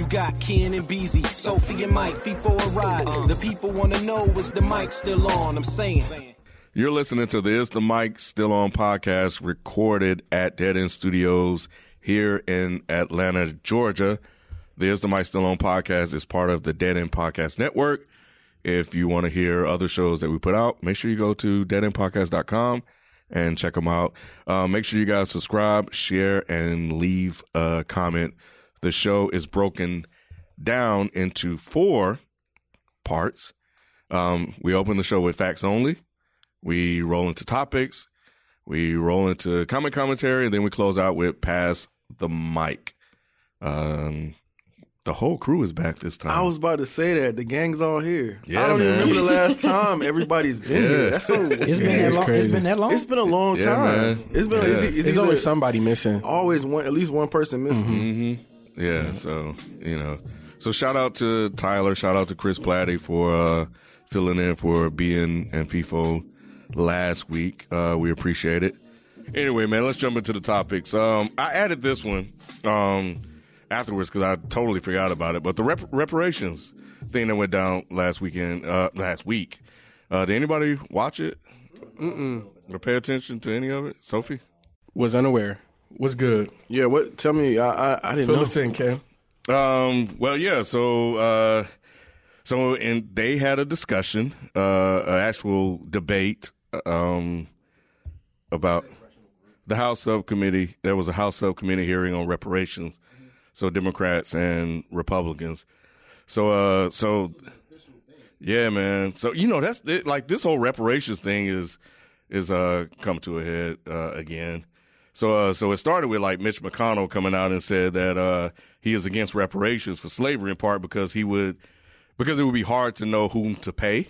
got Ken and Beezy, Sophie and Mike, feet for a ride. The people want to know, is the mic still on? I'm saying. You're listening to the Is the Mic Still On podcast, recorded at Dead End Studios here in Atlanta, Georgia. The Is the Mic Still On podcast is part of the Dead End Podcast Network. If you want to hear other shows that we put out, make sure you go to deadendpodcast.com and check them out. Make sure you guys subscribe, share, and leave a comment. The show is broken down into 4 parts. We open the show with facts only. We roll into topics. We roll into commentary, and then we close out with Pass the Mic. The whole crew is back this time. I was about to say that. The gang's all here. Yeah, I don't even man. remember the last time everybody's been here. That's so It's been that long. crazy. It's been that long. It's been a long Yeah, time. man. It's been. Yeah. It's There's either always somebody missing. always at least one person missing. Mm-hmm. Yeah, so, So shout out to Tyler. Shout out to Chris Platty for filling in for Being and FIFO last week. We appreciate it. Anyway, man, let's jump into the topics. I added this one afterwards because I totally forgot about it. But the reparations thing that went down last week. Did anybody watch it? Or pay attention to any of it? Sophie? Was unaware. Was good. Yeah. What? Tell me. I didn't Fill know. us in, Ken. Well, yeah. So and they had a discussion, an actual debate, about the House subcommittee. There was a House subcommittee hearing on reparations. So Democrats and Republicans. So yeah, man. So, that's like this whole reparations thing is come to a head, again. So it started with like Mitch McConnell coming out and said that, he is against reparations for slavery in part because it would be hard to know whom to pay.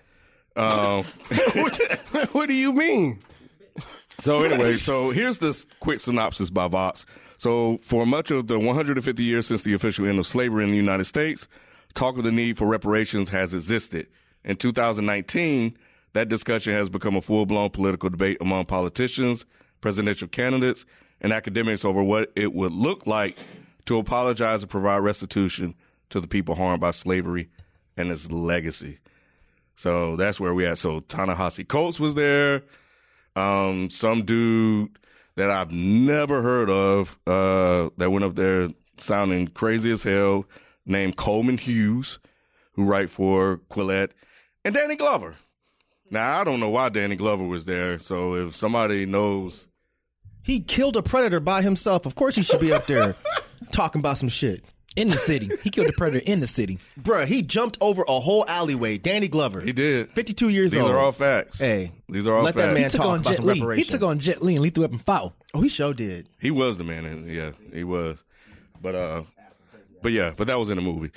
What do you mean? So anyway, here's this quick synopsis by Vox. So for much of the 150 years since the official end of slavery in the United States, talk of the need for reparations has existed. In 2019, that discussion has become a full-blown political debate among politicians, presidential candidates, and academics over what it would look like to apologize and provide restitution to the people harmed by slavery and its legacy. So that's where we at. So Ta-Nehisi Coates was there. Some dude that I've never heard of, that went up there sounding crazy as hell, named Coleman Hughes, who write for Quillette, and Danny Glover. Now, I don't know why Danny Glover was there, so if somebody knows. He killed a predator by himself. Of course he should be up there talking about some shit. In the city. He killed the predator in the city. Bruh, he jumped over a whole alleyway. Danny Glover. He did. 52 years These old. are all facts. Hey. These are all let facts. that man He took talk on about Jet some Li. He reparations. took on Jet Li and lethal weapon foul. Oh, he sure did. He was the man. Yeah, he was. But that was in the movie.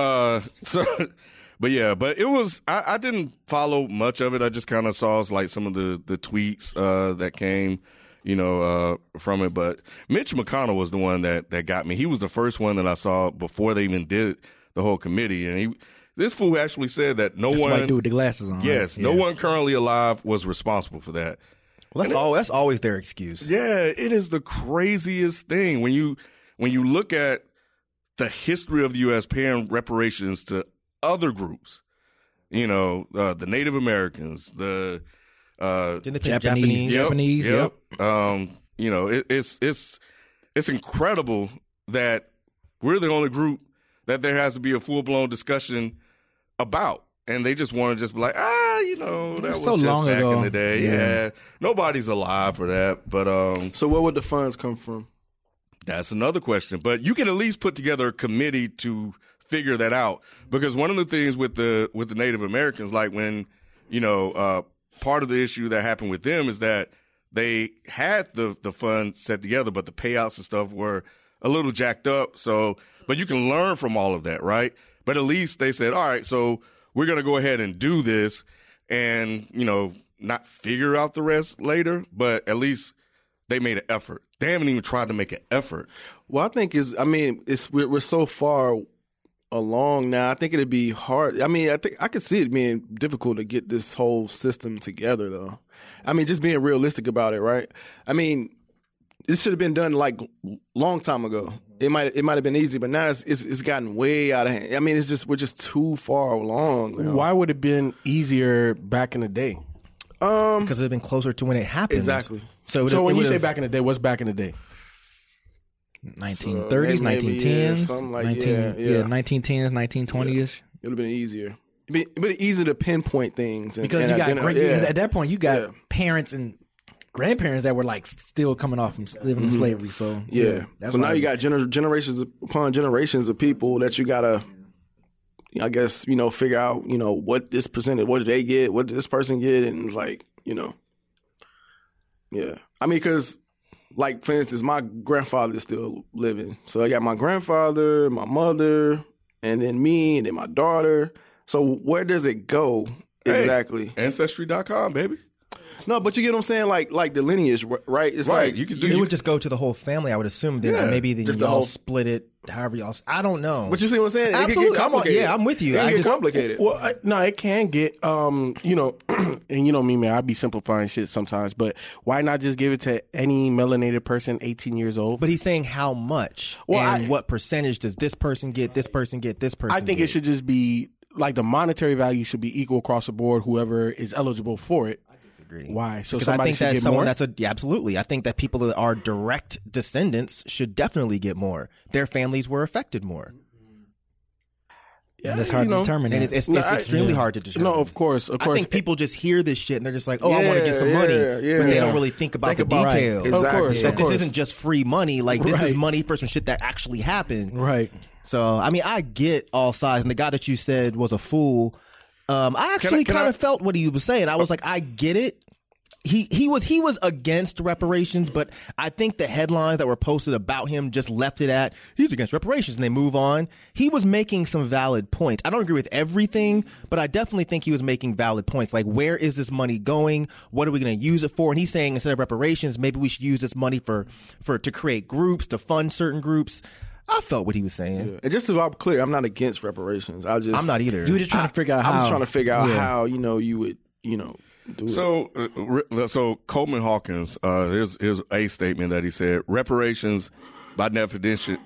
But it was, I didn't follow much of it. I just kind of saw like some of the tweets, that came, from it. But Mitch McConnell was the one that got me. He was the first one that I saw before they even did the whole committee. And this fool actually said that That's white dude with the glasses on. Yes, right? no one currently alive was responsible for that. Well, that's always their excuse. Yeah, it is the craziest thing when you look at the history of the U.S. paying reparations to other groups. The Native Americans, the Didn't they take Japanese. Yep. It's incredible that we're the only group that there has to be a full blown discussion about. And they just want to just be like, that was so just long back ago. in the day. Yeah. Nobody's alive for that. But So where would the funds come from? that's another question. But you can at least put together a committee to figure that out. Because one of the things with the Native Americans, like when, part of the issue that happened with them is that they had the fund set together, but the payouts and stuff were a little jacked up. So, but you can learn from all of that, right? But at least they said, all right, so we're going to go ahead and do this and, not figure out the rest later, but at least they made an effort. They haven't even tried to make an effort. Well, I think we're so far along now. I think it'd be hard. I mean, I think I could see it being difficult to get this whole system together, though. I mean, just being realistic about it, right? I mean, this should have been done like long time ago. It might have been easy, but now it's gotten way out of hand. I mean, we're just too far along. You know? Why would it have been easier back in the day? Because it had been closer to when it happened. Exactly. So when you say back in the day, what's back in the day? 1930s, maybe, 1910s, something like 1910s, 1920s. It would have been easier. It'd be easier to pinpoint things Because you got because at that point you got Yeah. parents and grandparents that were like still coming off from living in slavery. So that's So now why- you got generations upon generations of people that you gotta, I guess, figure out, what this percentage, what did they get, what did this person get, and like, yeah. I mean, because, like, for instance, my grandfather is still living. So I got my grandfather, my mother, and then me, and then my daughter. So where does it go exactly? Ancestry.com, baby. No, but you get what I'm saying? Like the lineage, right? It's Right. like You could do It would just go to the whole family, I would assume. Then Yeah, maybe then just the y'all whole- split it however y'all. I don't know. But you see what I'm saying? It can Absolutely. get complicated. I'm with you. It can I get just- complicated. Well, no, it can get, and you know me, man, I be simplifying shit sometimes, but why not just give it to any melanated person 18 years old? But he's saying how much Well, and what percentage does this person get, this person get, this person I think get. it should just be, like, the monetary value should be equal across the board, whoever is eligible for it. Why? So Because I somebody think should that get someone more? yeah, absolutely. I think that people that are direct descendants should definitely get more. Their families were affected more. And it's hard to determine. And that. it's No, extremely hard to determine. No, of course. I think people just hear this shit and they're just like, oh, I want to get some Yeah, money. yeah, But they yeah. don't really think about Think the about- details. Exactly. Of course, That of this course. isn't just free money. Like, this is Right. money for some shit that actually happened. Right. So, I mean, I get all sides. And the guy that you said was a fool, I actually can kind I- of felt what he was saying. I was like, I get it. He was against reparations, but I think the headlines that were posted about him just left it at he's against reparations and they move on. He was making some valid points. I don't agree with everything, but I definitely think he was making valid points. Like, where is this money going? What are we going to use it for? And he's saying instead of reparations, maybe we should use this money for to create groups, to fund certain groups. I felt what he was saying. And just so I'm clear, I'm not against reparations. I'm not either. You were just trying to figure out how. I'm just trying to figure out how you would do it. So Coleman Hawkins, here's a statement that he said: reparations, by definition,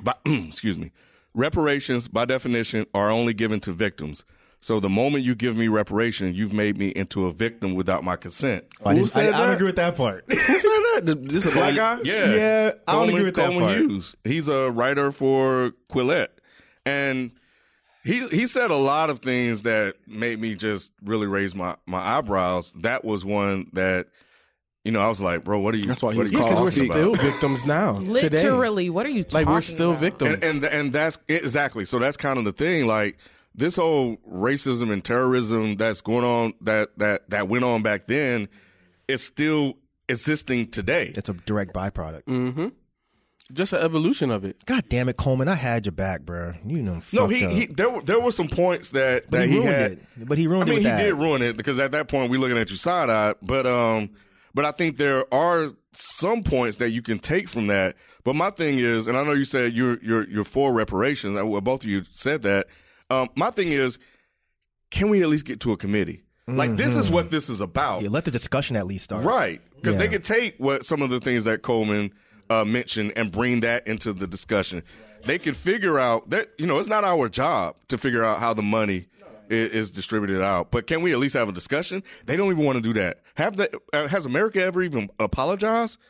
reparations by definition are only given to victims. So the moment you give me reparation, you've made me into a victim without my consent. I Who said don't that? agree with that part. Who said that? This a black guy? Yeah, Yeah, I don't agree with that Coleman part. Hughes. He's a writer for Quillette, and he said a lot of things that made me just really raise my eyebrows. That was one that, I was like, bro, what are you? That's why he what was are you called Because we're talking still about? victims now. Today. Literally, what are you talking Like, we're still about? victims. And that's exactly. So that's kind of the thing. Like, this whole racism and terrorism that's going on, that went on back then, is still existing today. It's a direct byproduct. Mm-hmm. Just an evolution of it. God damn it, Coleman! I had your back, bro. You know, No, fucked up. there were some points that But he he ruined had. it. But he ruined I it mean, with he that. did ruin it because at that point we looking at you side eye. But I think there are some points that you can take from that. But my thing is, and I know you said you're for reparations. Well, both of you said that. My thing is, can we at least get to a committee? Like, this is what this is about. Yeah, let the discussion at least start. Right. Because they Yeah. could take what some of the things that Coleman mentioned and bring that into the discussion. They could figure out that, it's not our job to figure out how the money is distributed out. But can we at least have a discussion? They don't even want to do that. Has America ever even apologized?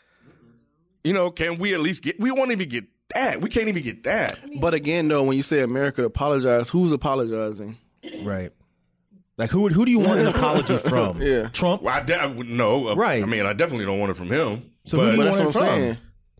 Can we at least we won't even get that. We can't even get that. But again, though, when you say America apologize, who's apologizing? Right. Like, who do you want an apology from? Yeah. Trump? Well, no. Right. I mean, I definitely don't want it from him. So who do you But want that's it what from? I'm saying.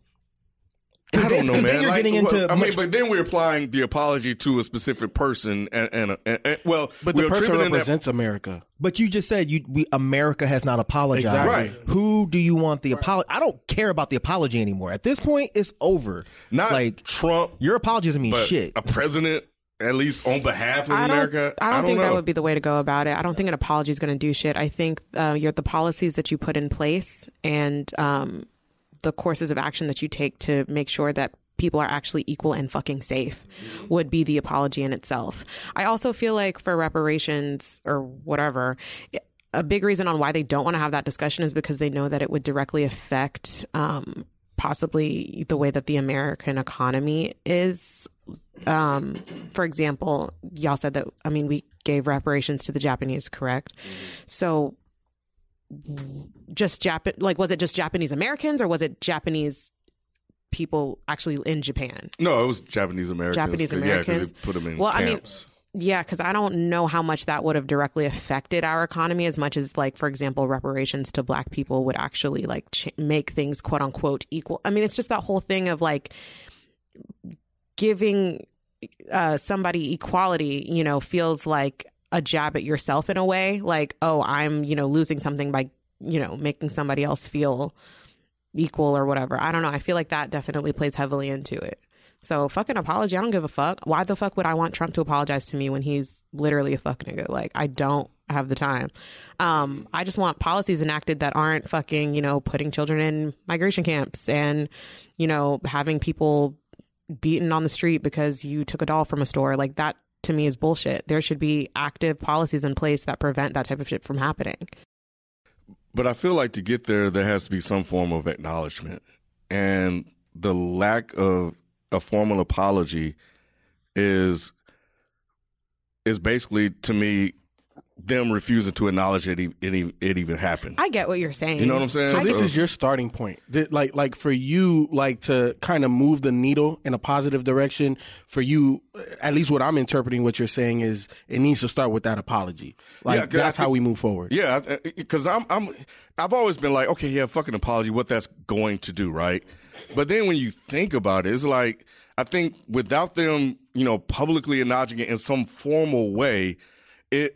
I don't know, man. Then you're getting into but then we're applying the apology to a specific person, and But we're the person attributing that- represents America. But you just said America has not apologized. Exactly. Right. Who do you want the apology? I don't care about the apology anymore. At this point, it's over. Not like Trump, your apology doesn't mean but shit. a president, at least on behalf of I America. don't think know. that would be the way to go about it. I don't think an apology is going to do shit. I think the policies that you put in place and the courses of action that you take to make sure that people are actually equal and fucking safe would be the apology in itself. I also feel like for reparations or whatever, a big reason on why they don't want to have that discussion is because they know that it would directly affect possibly the way that the American economy is. For example, y'all said that, I mean, we gave reparations to the Japanese, correct? So just was it just Japanese Americans, or was it Japanese people actually in Japan? No, it was Japanese Americans. Japanese Americans. Yeah, because they put them in camps. Yeah, because I don't know how much that would have directly affected our economy as much as, like, for example, reparations to Black people would actually, like, make things, quote unquote, equal. I mean, it's just that whole thing of, like, giving somebody equality, you know, feels like a jab at yourself in a way. Like, oh, I'm, you know, losing something by, you know, making somebody else feel equal or whatever. I don't know. I feel like that definitely plays heavily into it. So fucking apology, I don't give a fuck. Why the fuck would I want Trump to apologize to me when he's literally a fuck nigga? Like, I don't have the time. I just want policies enacted that aren't fucking, you know, putting children in migration camps and, you know, having people beaten on the street because you took a doll from a store. Like, that to me is bullshit. There should be active policies in place that prevent that type of shit from happening. But I feel like to get there has to be some form of acknowledgement. And the lack of a formal apology is basically, to me, them refusing to acknowledge it even happened. I get what you're saying. You know what I'm saying? So this is your starting point. Like for you, like, to kind of move the needle in a positive direction, for you, at least what I'm interpreting what you're saying is it needs to start with that apology. Like, that's how we move forward. Yeah, because I've always been like, okay, yeah, fucking apology, what that's going to do, right? But then when you think about it, it's like, I think without them, you know, publicly acknowledging it in some formal way, it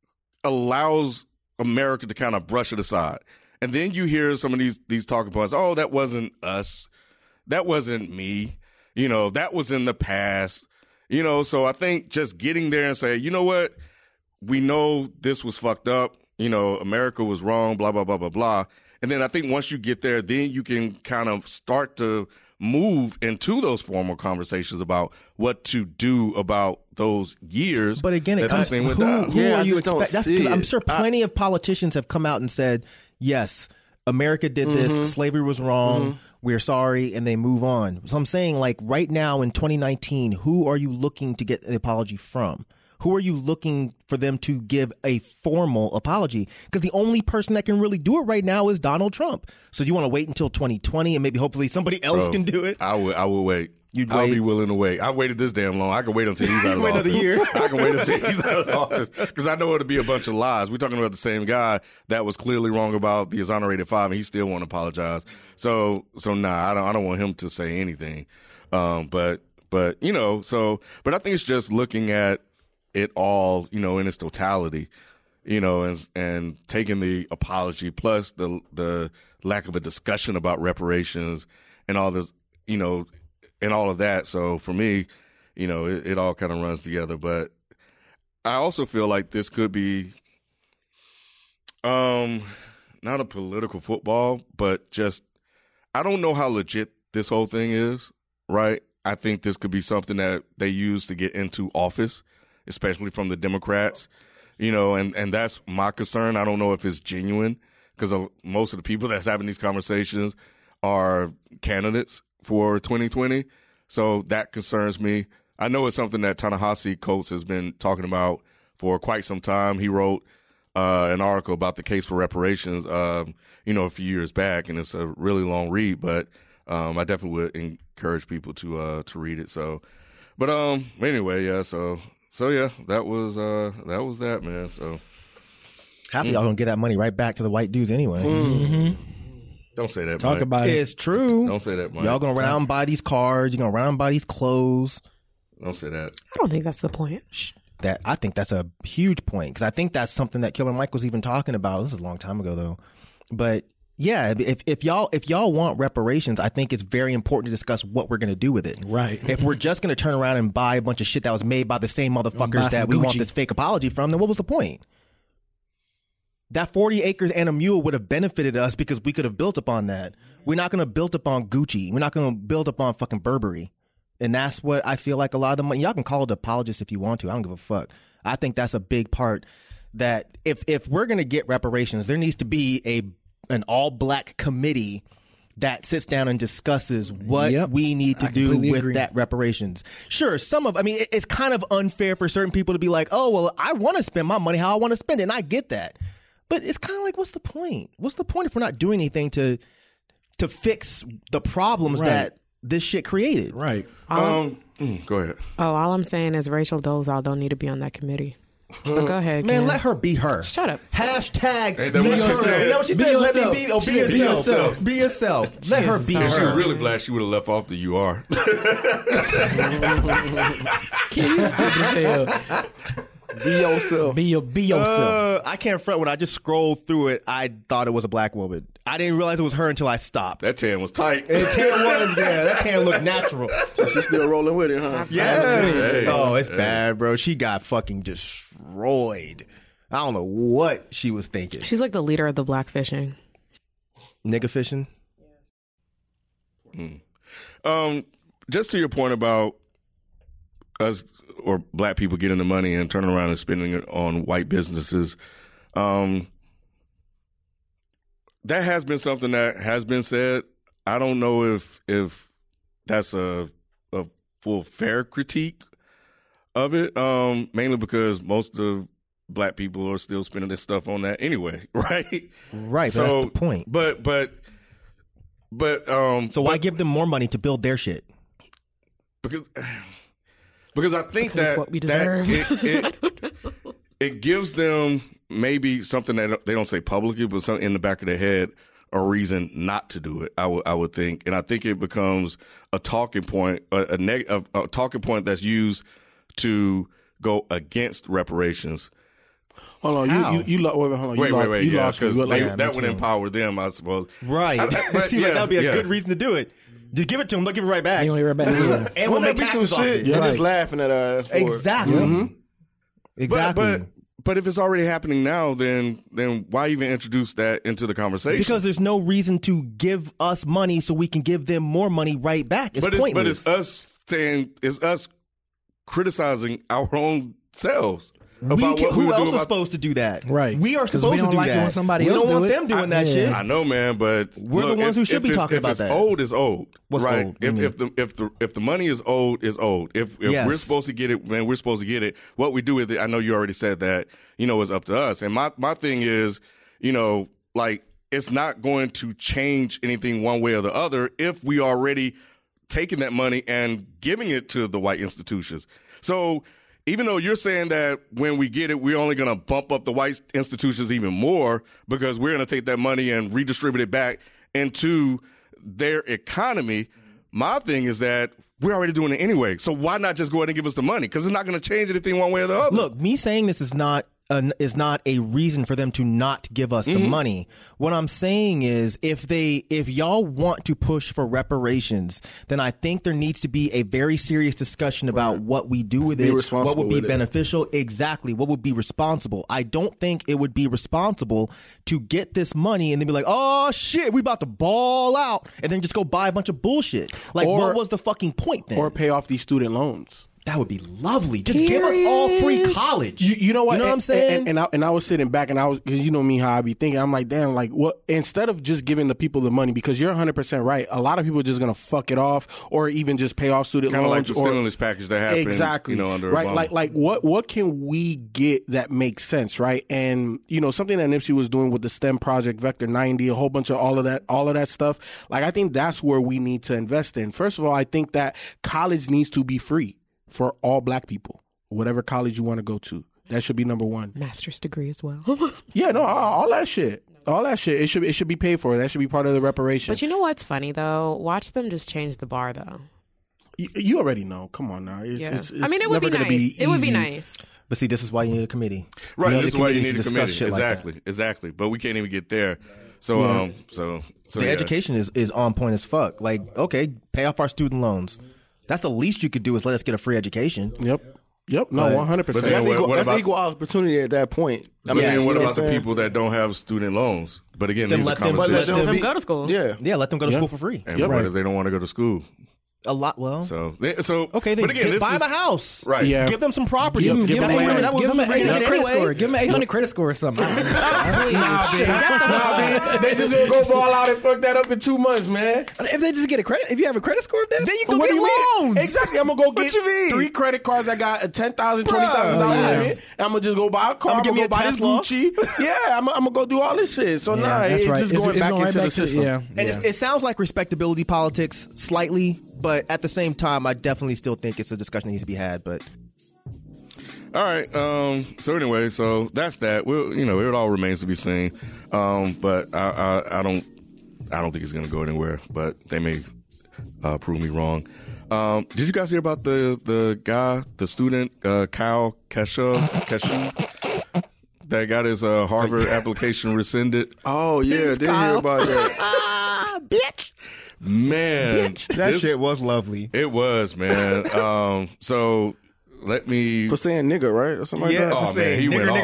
allows America to kind of brush it aside. And then you hear some of these talking points, oh, that wasn't us. That wasn't me. You know, that was in the past. You know, so I think just getting there and say, you know what? We know this was fucked up. You know, America was wrong, blah, blah, blah, blah, blah. And then I think once you get there, then you can kind of start to move into those formal conversations about what to do about those years. But again, it comes, who are you expecting? I'm sure plenty of politicians have come out and said, yes, America did this, slavery was wrong, we're sorry, and they move on. So I'm saying, like, right now in 2019, who are you looking to get an apology from? Who are you looking for them to give a formal apology? Because the only person that can really do it right now is Donald Trump. So do you want to wait until 2020 and maybe hopefully somebody else can do it? I will wait. I'll be willing to wait. I waited this damn long. I can wait until he's out of wait office. Another year. I can wait until he's out of office because I know it'll be a bunch of lies. We're talking about the same guy that was clearly wrong about the exonerated 5, and he still won't apologize. So nah, I don't want him to say anything. But you know, but I think it's just looking at it all, you know, in its totality, you know, and taking the apology plus the lack of a discussion about reparations and all this, you know, and all of that. So for me, you know, it all kind of runs together. But I also feel like this could be not a political football, but just, I don't know how legit this whole thing is, right? I think this could be something that they use to get into office, especially from the Democrats, you know, and that's my concern. I don't know if it's genuine because most of the people that's having these conversations are candidates for 2020. So that concerns me. I know it's something that Ta-Nehisi Coates has been talking about for quite some time. He wrote an article about the case for reparations, you know, a few years back, and it's a really long read, but I definitely would encourage people to read it. So, but anyway, yeah, So yeah, that was that, man. So happy y'all gonna get that money right back to the white dudes anyway. Don't say that. Talk Mike. about it. It's true. Don't say that, Mike. Y'all gonna run out and buy these cars. You're gonna run out and buy these clothes. Don't say that. I don't think that's the point. That I think that's a huge point because I think that's something that Killer Mike was even talking about. This is a long time ago though, but. Yeah, if y'all want reparations, I think it's very important to discuss what we're going to do with it. Right. If we're just going to turn around and buy a bunch of shit that was made by the same motherfuckers that we want this fake apology from, then what was the point? That 40 acres and a mule would have benefited us because we could have built upon that. We're not going to build upon Gucci. We're not going to build upon fucking Burberry. And that's what I feel like a lot of the money. Y'all can call it apologists if you want to. I don't give a fuck. I think that's a big part that if we're going to get reparations, there needs to be an all-black committee that sits down and discusses what we need to do with that reparations. Sure, it's kind of unfair for certain people to be like, oh, well, I want to spend my money how I want to spend it, and I get that. But it's kind of like, what's the point? What's the point if we're not doing anything to fix the problems that this shit created? Right. Go ahead. Oh, all I'm saying is Rachel Dolezal don't need to be on that committee. But go ahead, man. Ken. Let her be her. Shut up. Hashtag. Hey, that what she said. You know what she said? Let me be. Oh, be yourself. Be yourself. Let her be If she was her. really black, she would have left off the "UR." Ken, you stupid as hell. Be yourself. Be yourself. I can't front. When I just scrolled through it, I thought it was a black woman. I didn't realize it was her until I stopped. That tan was tight. That tan looked natural. So she's still rolling with it, huh? Yeah. Hey. Oh, it's bad, bro. She got fucking destroyed. I don't know what she was thinking. She's like the leader of the black fishing. Nigga fishing? Just to your point about us or black people getting the money and turning around and spending it on white businesses, that has been something that has been said. I don't know if that's a full fair critique of it, mainly because most of black people are still spending this stuff on that anyway, right? Right, So that's the point. So why give them more money to build their shit? Because I think that what we deserve. it gives them maybe something that they don't say publicly, but something in the back of their head, a reason not to do it. I would think, and I think it becomes a talking point, a talking point that's used to go against reparations. Hold on, Wait. You lost me. Because that would empower them, I suppose. Right. It seems like that would be a good reason to do it. Just give it to them. They'll give it right back. They only right back. And we'll make taxes off it. You're just laughing at us. Exactly. Mm-hmm. Exactly. But if it's already happening now, then why even introduce that into the conversation? Because there's no reason to give us money so we can give them more money right back. It's pointless. But it's us criticizing our own selves. Who else is supposed to do that? Right. We are supposed to do like that. When somebody we else don't want do them doing that shit. I know, man, but we're the ones who should be talking about that. If it's old, it's old. What's right? old? If the money is old, it's old. If we're supposed to get it, man, we're supposed to get it. What we do with it, I know you already said that, is up to us. And my thing is, like, it's not going to change anything one way or the other if we already taking that money and giving it to the white institutions. So even though you're saying that when we get it, we're only going to bump up the white institutions even more because we're going to take that money and redistribute it back into their economy, my thing is that we're already doing it anyway. So why not just go ahead and give us the money? Because it's not going to change anything one way or the other. Look, me saying this is not a reason for them to not give us the money. What I'm saying is if y'all want to push for reparations, then I think there needs to be a very serious discussion about what we do with it, what would be beneficial, exactly, what would be responsible. I don't think it would be responsible to get this money and then be like, oh shit, we about to ball out, and then just go buy a bunch of bullshit. Like, what was the fucking point then? Or pay off these student loans. That would be lovely. Just give us all free college. You know what? You know what I'm saying? And I was sitting back and because you know me, how I be thinking. I'm like, damn, like what? Instead of just giving the people the money, because you're 100% right. A lot of people are just going to fuck it off or even just pay off student loans. Kind of like the stimulus package that happened. Exactly. Under right. Obama. Like what can we get that makes sense, right? And, something that Nipsey was doing with the STEM project, Vector 90, a whole bunch of all of that stuff. Like, I think that's where we need to invest in. First of all, I think that college needs to be free for all black people, whatever college you want to go to. That should be number one. Master's degree as well. Yeah, no, all that shit. All that shit. It should be paid for. That should be part of the reparations. But you know what's funny, though? Watch them just change the bar, though. You already know. Come on now. It's I mean, it would be nice. It would be nice. But see, this is why you need a committee. Right, this is why you need a committee. Exactly. But we can't even get there. So, the education is on point as fuck. Like, okay, pay off our student loans. That's the least you could do is let us get a free education. Yep. No, 100%. That's equal opportunity at that point. I mean, what about the people that don't have student loans? But again, these are let conversations. them go to school. Yeah, let them go to school for free. And what if they don't want to go to school? A lot. Well, So okay, then but again, this buy is, the house. right? Yeah. Give them some property. Give them That's what we were- an that was- 800 credit anyway. score. Give them an 800 credit score or something. They just gonna go ball out and fuck that up in 2 months, man. If they just get a credit, if you have a credit score, then Then you can What get do you mean? loans. Exactly. I'm gonna go get you mean? 3 credit cards. I got a $10,000, $20,000 yeah. limit. I'm gonna just go buy a car. I'ma I'm give gonna me go a buy this Tesla. Gucci. Yeah, I'm gonna go do all this shit. So that's it's right. just going back right into the to- system. Yeah, And yeah. it sounds like respectability politics slightly, but at the same time, I definitely still think it's a discussion that needs to be had. But All right. So anyway, so that's that. Well, it all remains to be seen. But I don't think it's going to go anywhere. But they may prove me wrong. Did you guys hear about the guy, the student, Kyle Keshu, that got his Harvard application rescinded? Oh yeah, did hear about that? bitch, Man, that shit was lovely. It was, man. So let me. For saying nigga, right, or something like Yeah, that. Oh man, he went off.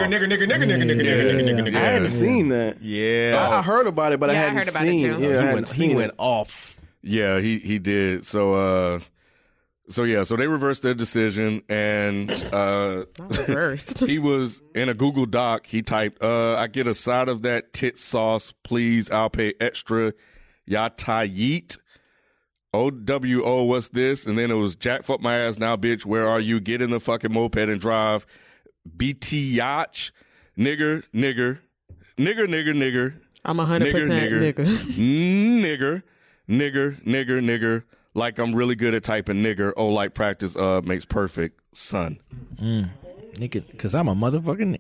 I hadn't seen that. Yeah. I heard about it, but I Yeah, I hadn't heard about it, seen. too. Yeah, I He hadn't went, seen he went it. off. Yeah, he did. So they reversed their decision, and Reversed. he was in a Google Doc. He typed, "I get a side of that tit sauce, please. I'll pay extra. Yatayit. OWO, what's this?" And then it was, "Jack, fuck my ass now, bitch. Where are you? Get in the fucking moped and drive. BT yacht. Nigger. I'm 100% nigga. Nigger. Like I'm really good at typing nigger. Oh, like practice makes perfect, son." Nigga, because I'm a motherfucking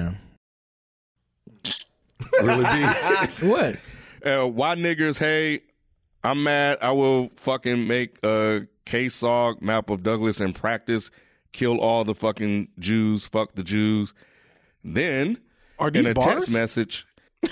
Really deep. What? Why niggers? Hey, I'm mad. I will fucking make a KSOG map of Douglas and practice. Kill all the fucking Jews. Fuck the Jews. Then, Are these in a bars? text message,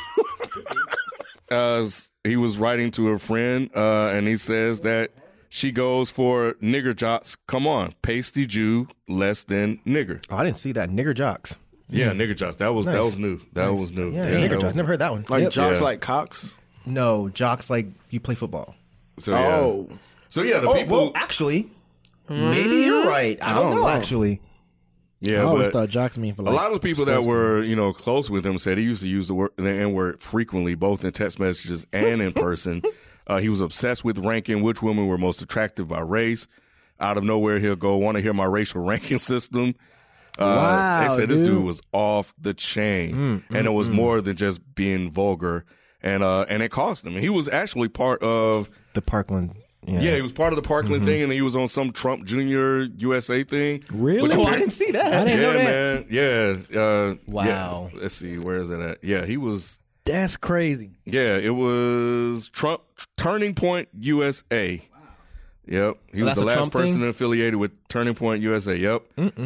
he was writing to a friend, and he says that she goes for nigger jocks. Come on, pasty Jew, less than nigger. Oh, I didn't see that. Nigger jocks. Yeah, nigger jocks. That was new. That was new. Yeah, that nigger was- jocks. Never heard that one. Like jocks, Yeah. like cocks. No, jocks like you play football. So yeah. Oh, So yeah, the Oh, people. well, actually, maybe you're right. I don't know, actually. yeah, I always but thought jocks mean for a like lot of the people that were close with him said he used to use the N-word frequently, both in text messages and in person. He was obsessed with ranking which women were most attractive by race. Out of nowhere, he'll go, "Want to hear my racial ranking system?" Wow, they said this dude. dude was off the chain, and it was more than just being vulgar, and it cost him. He was actually part of. The Parkland. Yeah, he was part of the Parkland thing, and he was on some Trump Jr. USA thing. Really? Which Oh, I didn't see that. I didn't know that. man. Yeah. Wow. Yeah. Let's see. Where is it at? Yeah, he was. That's crazy. Yeah, it was Trump Turning Point USA. Yep, he was that's the a last Trump person thing? affiliated with Turning Point USA. Yep.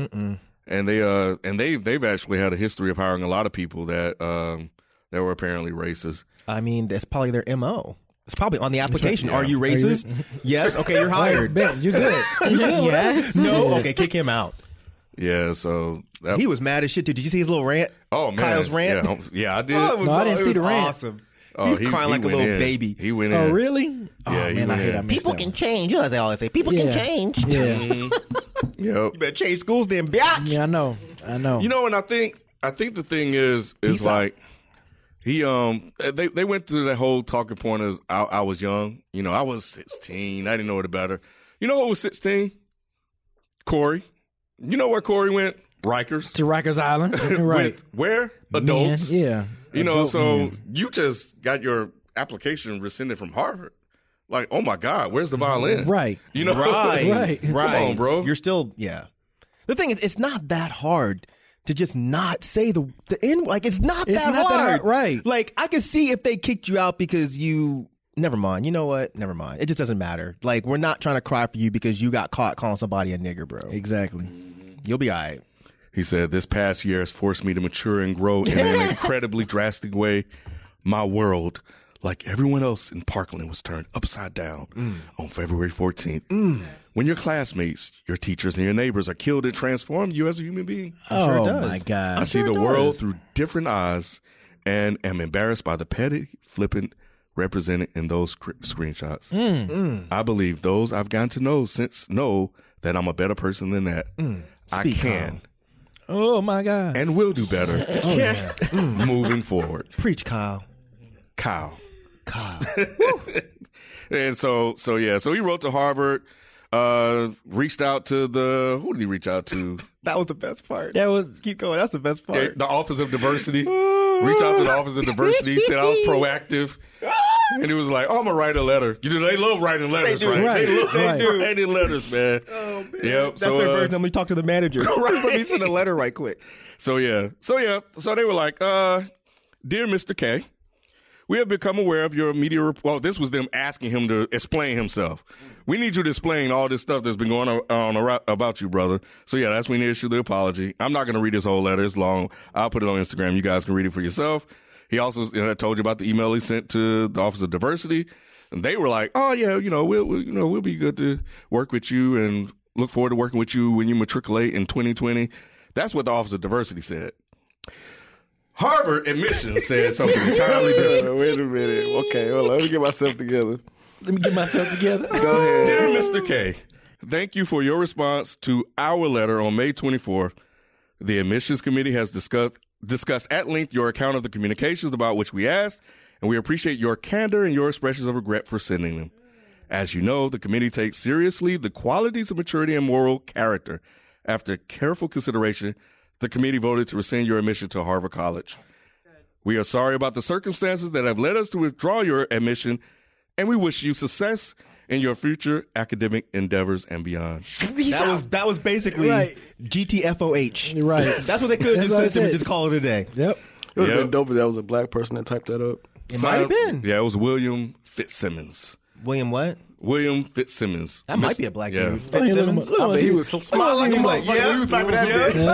And they've actually had a history of hiring a lot of people that were apparently racist. I mean, that's probably their MO. It's probably on the application. Yeah. Are you racist? Yes. Okay, you're hired. Ben, you're good. Yes. No. Okay, kick him out. Yeah, so that, He was mad as shit too. Did you see his little rant? oh man, Kyle's rant. Yeah, I did. Oh, it was No, I didn't it see was the rant. Awesome. Oh, He's he crying like a went little in. baby. He went in. Oh, really? Yeah, Oh, he man, I went hate in. I missed People that can one. change. You know, as they always say, people can change. Yeah. Yep. You better change schools then, bitch. Yeah, I know. And I think the thing is like he they went through that whole talking point as I was young. I was 16. I didn't know any better. You know who was 16? Corey. You know where Corey went? Rikers. To Rikers Island. Right. With where? Adults. Men, yeah. Adult So men. you just got your application rescinded from Harvard. Like, oh my God, where's the violin? Right. Right. Come on, bro. You're still, yeah. The thing is, it's not that hard to just not say the N. Like, it's not It's that not that hard. hard, right. Like, I can see if they kicked you out because you. Never mind. You know what? Never mind. It just doesn't matter. Like, we're not trying to cry for you because you got caught calling somebody a nigger, bro. Exactly. You'll be all right. He said, "This past year has forced me to mature and grow in an incredibly drastic way. My world, like everyone else in Parkland, was turned upside down on February 14th. When your classmates, your teachers, and your neighbors are killed, it transforms you as a human being. Oh, does. my God. I see the world through different eyes and am embarrassed by the petty, flippant, represented in those screenshots. I believe those I've gotten to know since know that I'm a better person than that. I can. Oh my God. And will do better moving forward. Preach, Kyle. Kyle. And so he wrote to Harvard, reached out to who did he reach out to? That was the best part. Keep going. That's the best part. Yeah, the Office of Diversity. Reached out to the Office of Diversity, said I was proactive. And he was like, I'm going to write a letter. You know, they love writing letters, They do. right? Right. They do writing letters, man. Oh, man. Yep. That's their version. Let me talk to the manager. Right. Let me send a letter right quick. So they were like, Dear Mr. K, we have become aware of your media well, this was them asking him to explain himself. We need you to explain all this stuff that's been going on about you, brother. So, yeah, that's when he issued the apology. I'm not going to read his whole letter. It's long. I'll put it on Instagram. You guys can read it for yourself. He also told you about the email he sent to the Office of Diversity. And they were like, oh, yeah, we'll be good to work with you and look forward to working with you when you matriculate in 2020. That's what the Office of Diversity said. Harvard admissions said something entirely different. Wait a minute. Okay, hold on. Let me get myself together. Go ahead. Dear Mr. K, thank you for your response to our letter on May 24th. The admissions committee has discussed at length your account of the communications about which we asked, and we appreciate your candor and your expressions of regret for sending them. As you know, the committee takes seriously the qualities of maturity and moral character. After careful consideration, the committee voted to rescind your admission to Harvard College. We are sorry about the circumstances that have led us to withdraw your admission, and we wish you success in your future academic endeavors and beyond. That was basically GTFOH. Right. That's what they could have just said and just call it a day. Yep. It would have been dope if that was a black person that typed that up. It might have been. Yeah, it was William Fitzsimmons. William what? William Fitzsimmons. That might be a black dude. Look at him. Fitzsimmons. I bet he was smiling like a motherfucker when you was typing that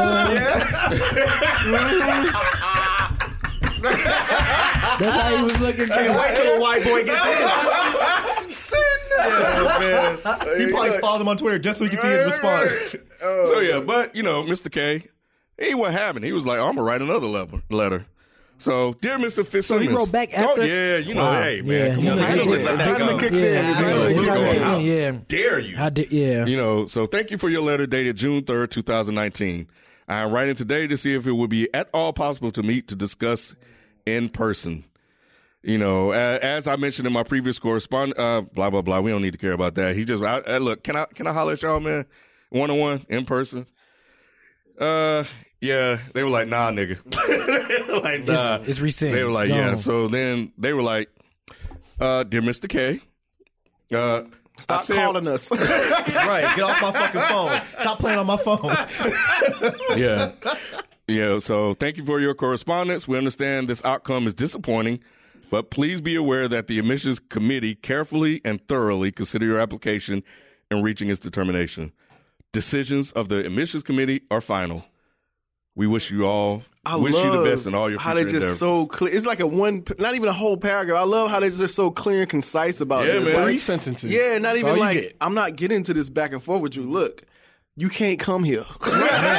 That's how he was looking. Can't wait till a white boy gets this. Man. He probably followed him on Twitter just so he could see his response. So yeah, but Mr. K, he wasn't having it. He was like, I'm gonna write another letter. So, dear Mr. Fitzsimmons. So he wrote back after? Hey, man, come on. Time to kick in. Yeah. Dare you? Yeah. So thank you for your letter dated June 3rd, 2019. I am writing today to see if it would be at all possible to meet to discuss in person. As I mentioned in my previous correspondence, blah, blah, blah. We don't need to care about that. He just, look, can I holler at y'all, man? One-on-one, in person? Yeah, they were like, nah, nigga. They were like, nah. It's rescind. They were like, yeah. So then they were like, dear Mr. K, Stop calling us. Right, get off my fucking phone. Stop playing on my phone. Yeah. Yeah, so thank you for your correspondence. We understand this outcome is disappointing, but please be aware that the admissions committee carefully and thoroughly consider your application in reaching its determination. Decisions of the admissions committee are final. We wish you all you the best in all your future how they just endeavors. so clear. It's like not even a whole paragraph. I love how they're just so clear and concise about it. Man. 3 sentences. Yeah, not That's even all you like, get. I'm not getting into this back and forth with you. Look, you can't come here. My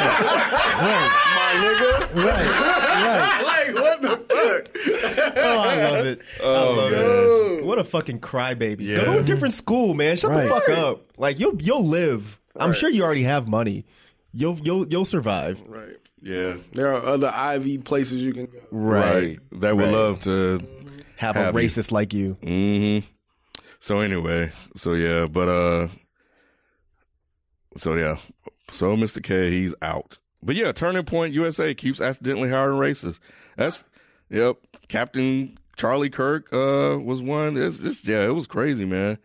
nigga. Right. Like, what the fuck? Oh, I love it. I love it. What a fucking crybaby. Yeah. Go to a different school, man. Shut the fuck up. Like you'll live. I'm sure you already have money. You'll survive. Right. Yeah. There are other Ivy places you can go. Right. That would love to Have a racist like you. Mm-hmm. So anyway, so Mr. K, he's out. But yeah, Turning Point USA keeps accidentally hiring racists. Captain Charlie Kirk was one. It was crazy, man.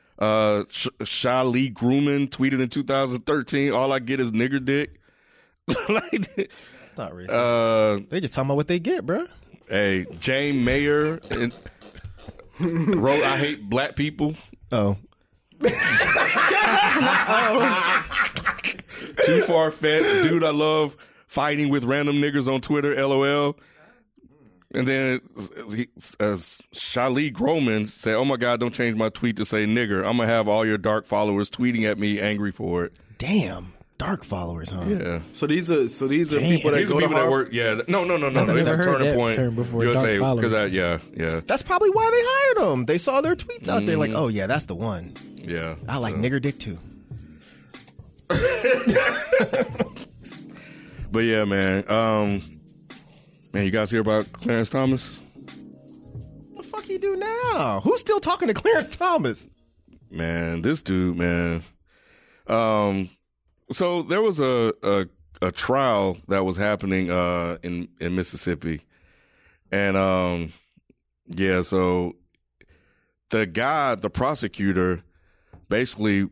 Shali Grumman tweeted in 2013, all I get is nigger dick. It's not racist. They just talking about what they get, bro. Hey, Jane Mayer wrote, I hate black people. Oh. Too far-fetched. Dude, I love fighting with random niggers on Twitter, LOL. And then Shali Groman said, oh my God, don't change my tweet to say nigger. I'm going to have all your dark followers tweeting at me angry for it. Damn. dark followers, huh? Yeah. So these are people that These are go to people that Harvard. work. Yeah. No. never It's a heard Turning that Point term before, USA. dark Because followers. yeah. That's probably why they hired him. They saw their tweets out there like, oh, yeah, that's the one. Yeah. I like nigger dick, too. But yeah, man. Man, you guys hear about Clarence Thomas? What the fuck you do now? Who's still talking to Clarence Thomas? Man, this dude, man. So there was a trial that was happening in Mississippi, and yeah, so the prosecutor, basically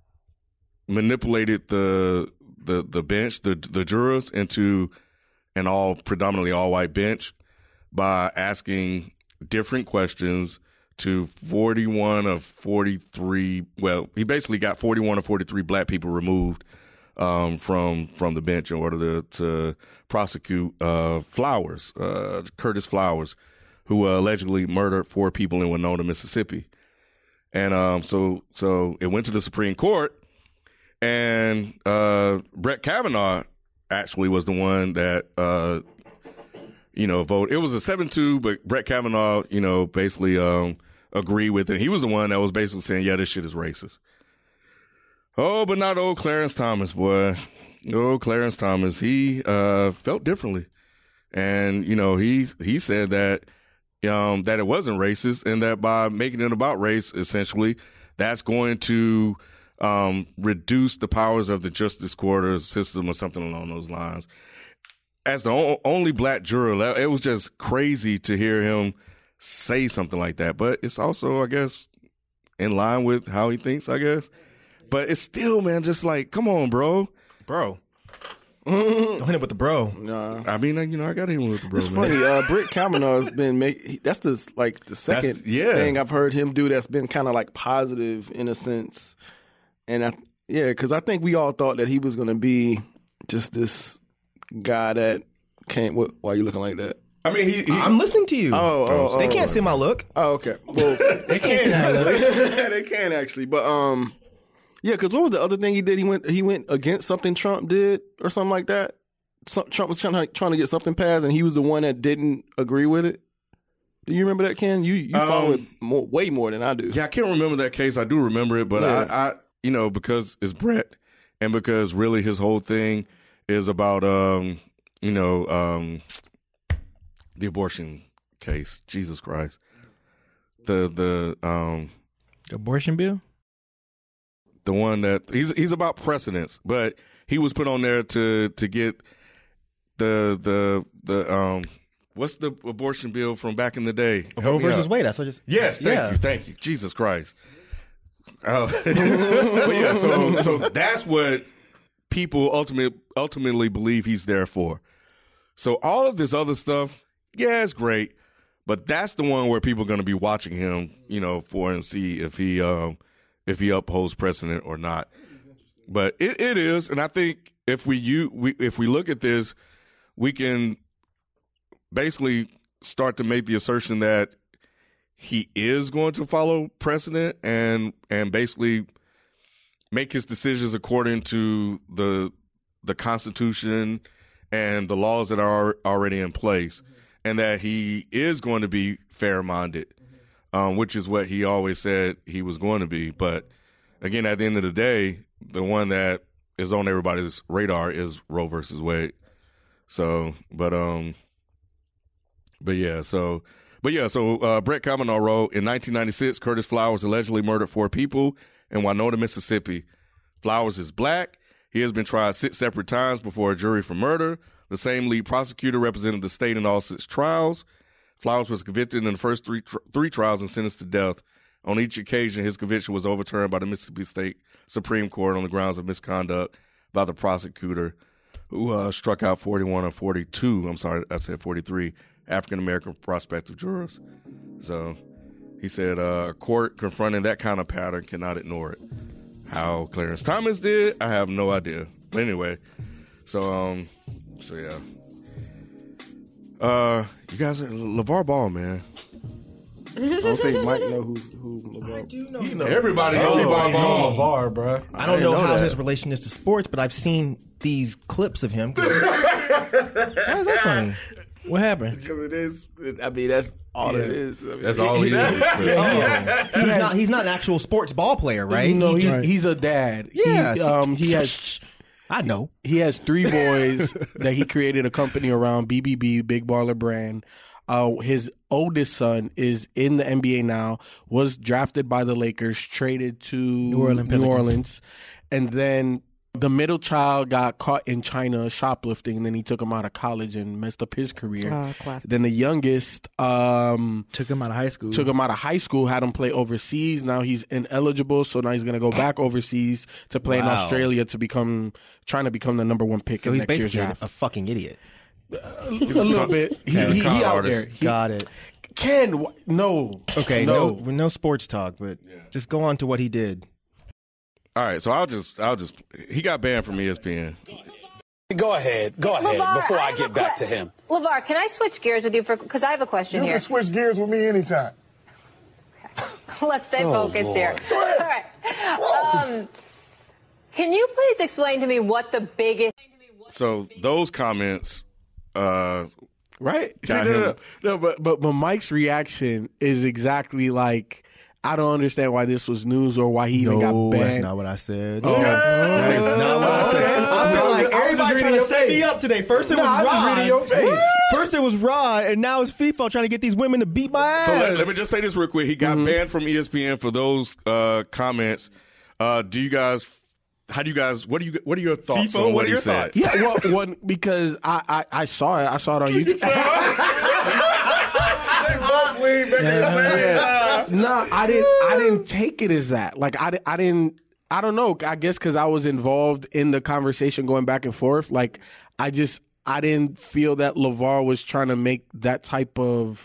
manipulated the bench, the jurors into an predominantly all white bench by asking different questions to 41 of 43. Well, he basically got 41 of 43 black people removed from the bench in order to prosecute Flowers, Curtis Flowers, who allegedly murdered 4 people in Winona, Mississippi. And so it went to the Supreme Court, and Brett Kavanaugh actually was the one that voted. It was a 7-2, but Brett Kavanaugh, basically agreed with it. He was the one that was basically saying, yeah, this shit is racist. Oh, but not old Clarence Thomas, boy. Old Clarence Thomas, he felt differently. And, he said that that it wasn't racist, and that by making it about race, essentially, that's going to reduce the powers of the justice court system or something along those lines. As the only black juror, it was just crazy to hear him say something like that. But it's also, I guess, in line with how he thinks, I guess. But it's still, man, just like, come on, bro. Don't hit him with the bro. Nah. I mean, I got him with the bro. It's man. funny. Brett Kavanaugh's been that's the second thing I've heard him do that's been kind of like positive in a sense. And because I think we all thought that he was going to be just this guy that can't. Why are you looking like that? I mean, I'm listening to you. They can't see my look. Oh, okay. Well, they can actually. They can actually, but yeah. Because what was the other thing he did? He went against something Trump did or something like that. Trump was trying to get something passed, and he was the one that didn't agree with it. Do you remember that, Ken? You follow it way more than I do. Yeah, I can't remember that case. I do remember it, but I because it's Brett, and because really his whole thing is about the abortion case. Jesus Christ, the abortion bill. The one that he's about precedence, but he was put on there to get the what's the abortion bill from back in the day? Roe versus Wade. That's what just yes. Thank you. Jesus Christ. But yeah, so that's what people ultimately believe he's there for. So all of this other stuff, yeah, it's great, but that's the one where people are going to be watching him, for and see if he upholds precedent or not. But it is, and I think if we look at this, we can basically start to make the assertion that he is going to follow precedent and basically make his decisions according to the Constitution and the laws that are already in place, and that he is going to be fair-minded, which is what he always said he was going to be. But again, at the end of the day, the one that is on everybody's radar is Roe versus Wade. So, Brett Kavanaugh wrote, in 1996, Curtis Flowers allegedly murdered 4 people in Winona, Mississippi. Flowers is black. He has been tried 6 separate times before a jury for murder. The same lead prosecutor represented the state in all 6 trials. Flowers was convicted in the first three trials and sentenced to death. On each occasion, his conviction was overturned by the Mississippi State Supreme Court on the grounds of misconduct by the prosecutor, who struck out 41 or 42. I'm sorry, I said 43 African-American prospective jurors. So he said a court confronting that kind of pattern cannot ignore it. How Clarence Thomas did, I have no idea. But anyway, so yeah. You guys, LeVar Ball, man. I don't think Mike know who LeVar. I do know. Everybody knows LeVar Ball. LeVar, bro. I don't know how that. his relation is to sports, but I've seen these clips of him. Why is that funny? What happened? Because it is. I mean, that's all it is. I mean, That's all he is. He's not an actual sports ball player, right? No, He he's a dad. Yeah. He has. I know. He has 3 boys that he created a company around, BBB, Big Baller Brand. His oldest son is in the NBA now, was drafted by the Lakers, traded to New Orleans. And then the middle child got caught in China shoplifting, and then he took him out of college and messed up his career. Oh, classic. Then the youngest Took him out of high school. Had him play overseas. Now he's ineligible, so now he's going to go back overseas to play in Australia to trying to become the number 1 pick So in he's next year's basically draft. a fucking idiot. A little bit. He con out artist. there. Got it. No. Okay, no sports talk, but just go on to what he did. All right, so I'll just. He got banned from ESPN. Go ahead LeVar, before I get back to him. LeVar, can I switch gears with you because I have a question here. switch gears with me anytime. Let's stay focused here. All right. Can you please explain to me what the biggest... So those comments, Right? Got him. No, but Mike's reaction is exactly like, I don't understand why this was news or why he even got banned. That's not what I said. Oh. That is not what I said. I feel like everybody trying to set me up today. First it was I'm just reading your face. First it was Rod, and now it's FIFA trying to get these women to beat my ass. So let me just say this real quick. He got banned from ESPN for those comments. What are your thoughts on what he said? Yeah, well, because I saw it. I saw it on YouTube. No, I didn't take it as that. Like I didn't. I don't know. I guess because I was involved in the conversation going back and forth. Like I didn't feel that LeVar was trying to make that type of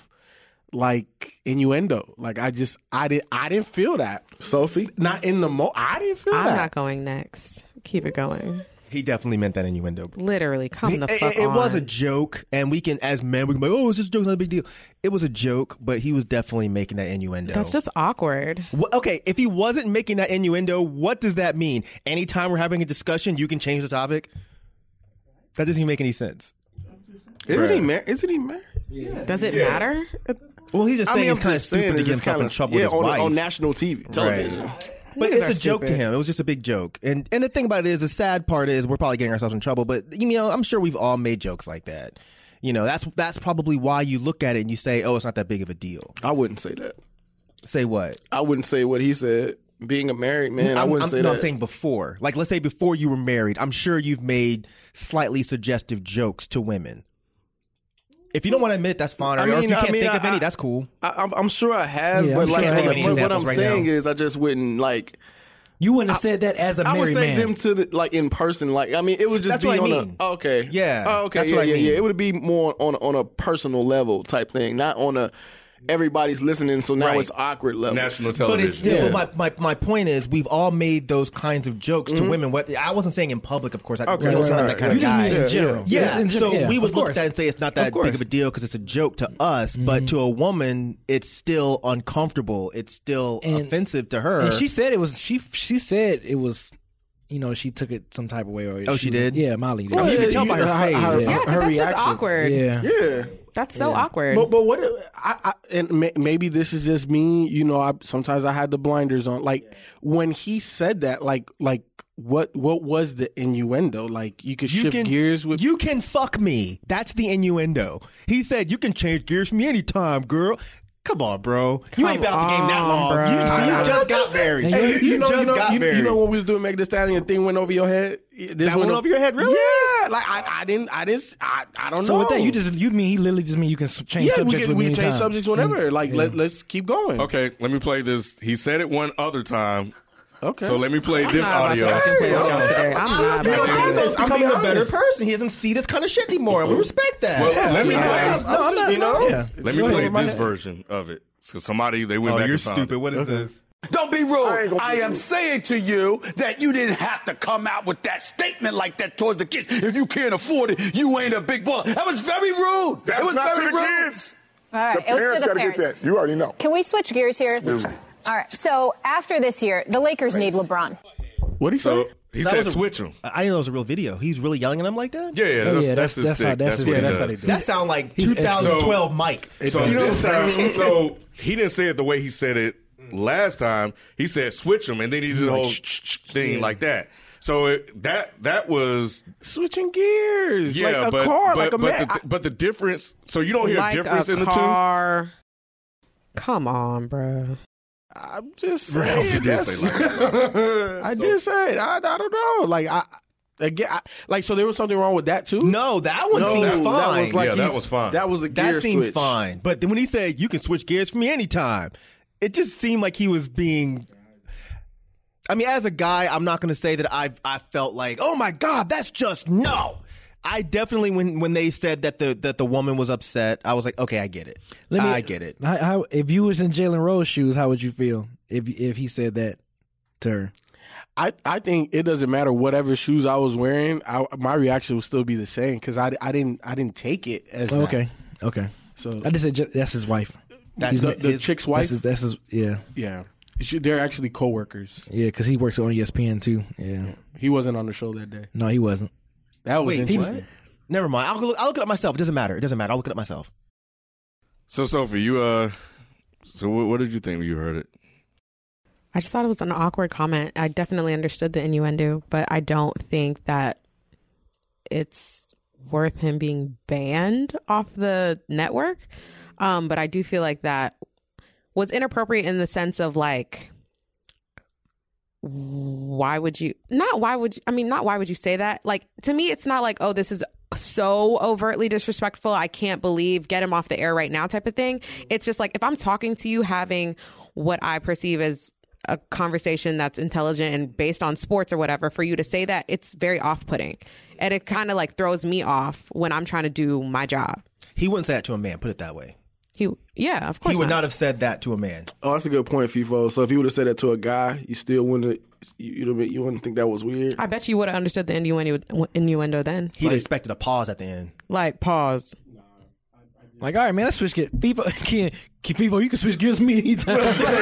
like innuendo. Like I didn't feel that. Sophie? Not in the I didn't feel that. I'm not going next. Keep it going. He definitely meant that innuendo. Literally, come the fuck on. It was a joke, and we can, as men, we can be like, oh, it's just a joke, not a big deal. It was a joke, but he was definitely making that innuendo. That's just awkward. Okay, if he wasn't making that innuendo, what does that mean? Anytime we're having a discussion, you can change the topic? That doesn't even make any sense. Isn't he married? Yeah. Does it matter? Well, he's just saying it's kind of stupid to get just himself in trouble with his wife. on national TV, television. Right. But it's a joke to him. It was just a big joke. And the thing about it is, the sad part is we're probably getting ourselves in trouble. But, I'm sure we've all made jokes like that. That's probably why you look at it and you say, oh, it's not that big of a deal. I wouldn't say that. Say what? I wouldn't say what he said. Being a married man, I wouldn't say that. No, I'm saying before. Like, let's say before you were married, I'm sure you've made slightly suggestive jokes to women. If you don't want to admit it, that's fine. Or if you can't think of any, that's cool. I'm sure I have, Yeah, but I'm like, sure I have any what examples I'm right saying now. is, I just wouldn't like. You wouldn't have said that as a I would married say man. them to the, like in person. Like it would just That's be what I on mean. a okay, Yeah, oh, okay, that's yeah, what I yeah, mean. yeah. It would be more on a personal level type thing, not on a everybody's listening, so now Right. it's awkward level. National But television. it's still, my point is, we've all made those kinds of jokes to women. I wasn't saying in public, of course. I don't sound like that kind You of just guy. mean in general. Yeah, Just in so yeah, we would of look course. at that and say it's not that Of course. big of a deal because it's a joke to us, but to a woman, it's still uncomfortable. It's still offensive to her. And she said it was. She said it was. She took it some type of way. Or she did? Yeah, Molly did. Well, you can tell by her face. Yeah, 'cause her that's just reaction. awkward. Yeah. That's so awkward. But what and maybe this is just me. Sometimes I had the blinders on. Like when he said that, like what was the innuendo? Like you could shift gears with. You can fuck me. That's the innuendo. He said you can change gears for me anytime, girl. Come on, bro. You ain't been out the game that long. bro. You just got married. Hey, you know married. when we was doing Meg Thee Stallion, thing went over your head. This That went over your head, really? Yeah, like I don't know. So with that, you mean he literally just mean you can change yeah, subjects we with can change subjects whenever. Like let's keep going. Okay, let me play this. He said it one other time. Okay. So let me play this I'm audio. not about to fucking play with y'all today. I'm not about to do this. He's becoming a better person. He doesn't see this kind of shit anymore. We respect that. Well, let me I'm not. Yeah. Let me play this version of it. So somebody they went back and found it. What is this? Don't be rude. I am saying to you that you didn't have to come out with that statement like that towards the kids. If you can't afford it, you ain't a big baller. That was very rude. That's it was not very to the rude. kids. All right, The parents got to get that. You already know. Can we switch gears here? All right, so after this year, the Lakers need LeBron. What did he say? He said switch him. I didn't know it was a real video. He's really yelling at him like that? Yeah, that's his stick. That's what he does. how they do. That sound like 2012 Mike. So so he didn't say it the way he said it last time. He said switch him, and then he did the whole thing like that. So that was switching gears. Yeah, like a car, like a man. But the difference. So you don't hear like difference a in the car. Come on, bro. I'm just saying. I did say it. I don't know. Like so there was something wrong with that too. No, that one seemed fine. That was fine. That was a gear that seemed switch. fine. But then when he said you can switch gears for me anytime, it just seemed like he was being. I mean, as a guy, I'm not going to say that I felt like, oh my God, that's just no. I definitely, when they said that the woman was upset, I was like, okay, I get it. I get it. How, if you was in Jalen Rose's shoes, how would you feel if he said that to her? I think it doesn't matter whatever shoes I was wearing. My reaction would still be the same because I didn't take it as okay. So I just said that's his wife. That's the chick's wife. That's his yeah. They're actually coworkers. Yeah, because he works on ESPN too. Yeah, he wasn't on the show that day. No, he wasn't. That was interesting. Never mind. I'll look it up myself. It doesn't matter. I'll look it up myself. So Sophie, you so what did you think when you heard it? I just thought it was an awkward comment. I definitely understood the innuendo, but I don't think that it's worth him being banned off the network. But I do feel like that was inappropriate in the sense of like, why would you say that? Like, to me, it's not like, oh, this is so overtly disrespectful, I can't believe, get him off the air right now type of thing. It's just like, if I'm talking to you, having what I perceive as a conversation that's intelligent and based on sports or whatever, for you to say that, it's very off-putting. And it kind of like throws me off when I'm trying to do my job. He wouldn't say that to a man, put it that way. Yeah, of course. He would not have said that to a man. Oh, that's a good point, FIFO. So if you would have said that to a guy, you still wouldn't. You wouldn't think that was weird. I bet you would have understood the innuendo then. He'd expected a pause at the end. Like pause. Like, all right, man, let's switch gears. FIFO, you can switch gears with me anytime.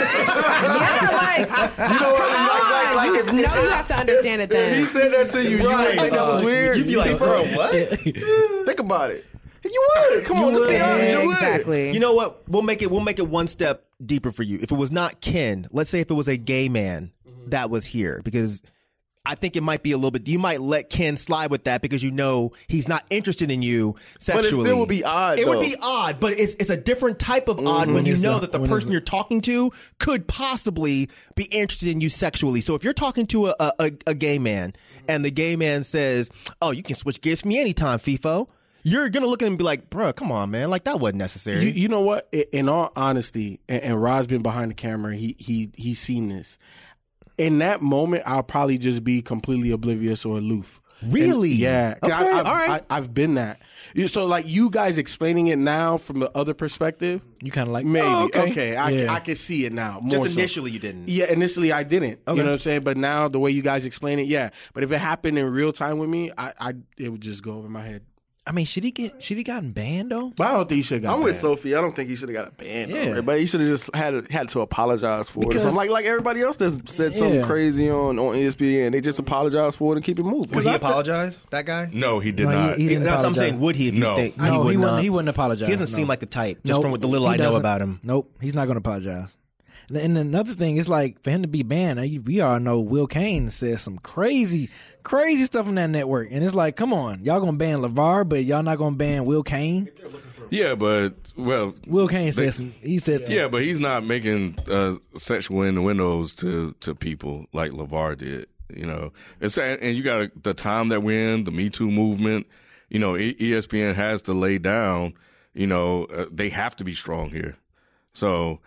You have to understand it then. If he said that to you, you wouldn't think that was weird. You'd be like, bro, what? Think about it. You would. Come on, let's be honest. You would. Exactly. You know what? We'll make it one step deeper for you. If it was not Ken, let's say if it was a gay man that was here, because I think it might be a little bit. You might let Ken slide with that because you know he's not interested in you sexually. But it still would be odd. It would be odd, but it's a different type of odd when you know that the person you're talking to could possibly be interested in you sexually. So if you're talking to a gay man and the gay man says, "Oh, you can switch gears for me anytime, FIFO," you're gonna look at him and be like, "Bro, come on, man! Like that wasn't necessary." You know what? In all honesty, and Rod's been behind the camera. He's seen this. In that moment, I'll probably just be completely oblivious or aloof. Really? Yeah. Okay, all right. I've been that. So, like, you guys explaining it now from the other perspective, you kind of like, maybe. Oh, okay. I can see it now. More just initially, you didn't. Yeah, initially I didn't. Okay. You know what I'm saying? But now, the way you guys explain it, yeah. But if it happened in real time with me, it would just go over my head. I mean, should he gotten banned though? But I don't think he should have gotten I'm banned. with Sophie. I don't think he should have got a ban. Yeah. But he should have just had to apologize for Because- it. So like everybody else that's said something crazy on ESPN, they just apologize for it and keep it moving. Would he apologize? That guy? No, he did No, not. he didn't That's what I'm apologize. saying. Would he? If No. you think No, would he not. wouldn't apologize. He doesn't seem like the type. Just from the little he I know doesn't. about him. Nope, he's not going to apologize. And another thing is like for him to be banned. We all know Will Cain says some crazy stuff on that network, and it's like, come on, y'all gonna ban LeVar, but y'all not gonna ban Will Cain? Yeah, but Will Cain said some. He said some. Yeah, but he's not making sexual innuendos to people like LeVar did. You know, and you got the time that we're in, the Me Too movement. You know, ESPN has to lay down. You know, they have to be strong here. So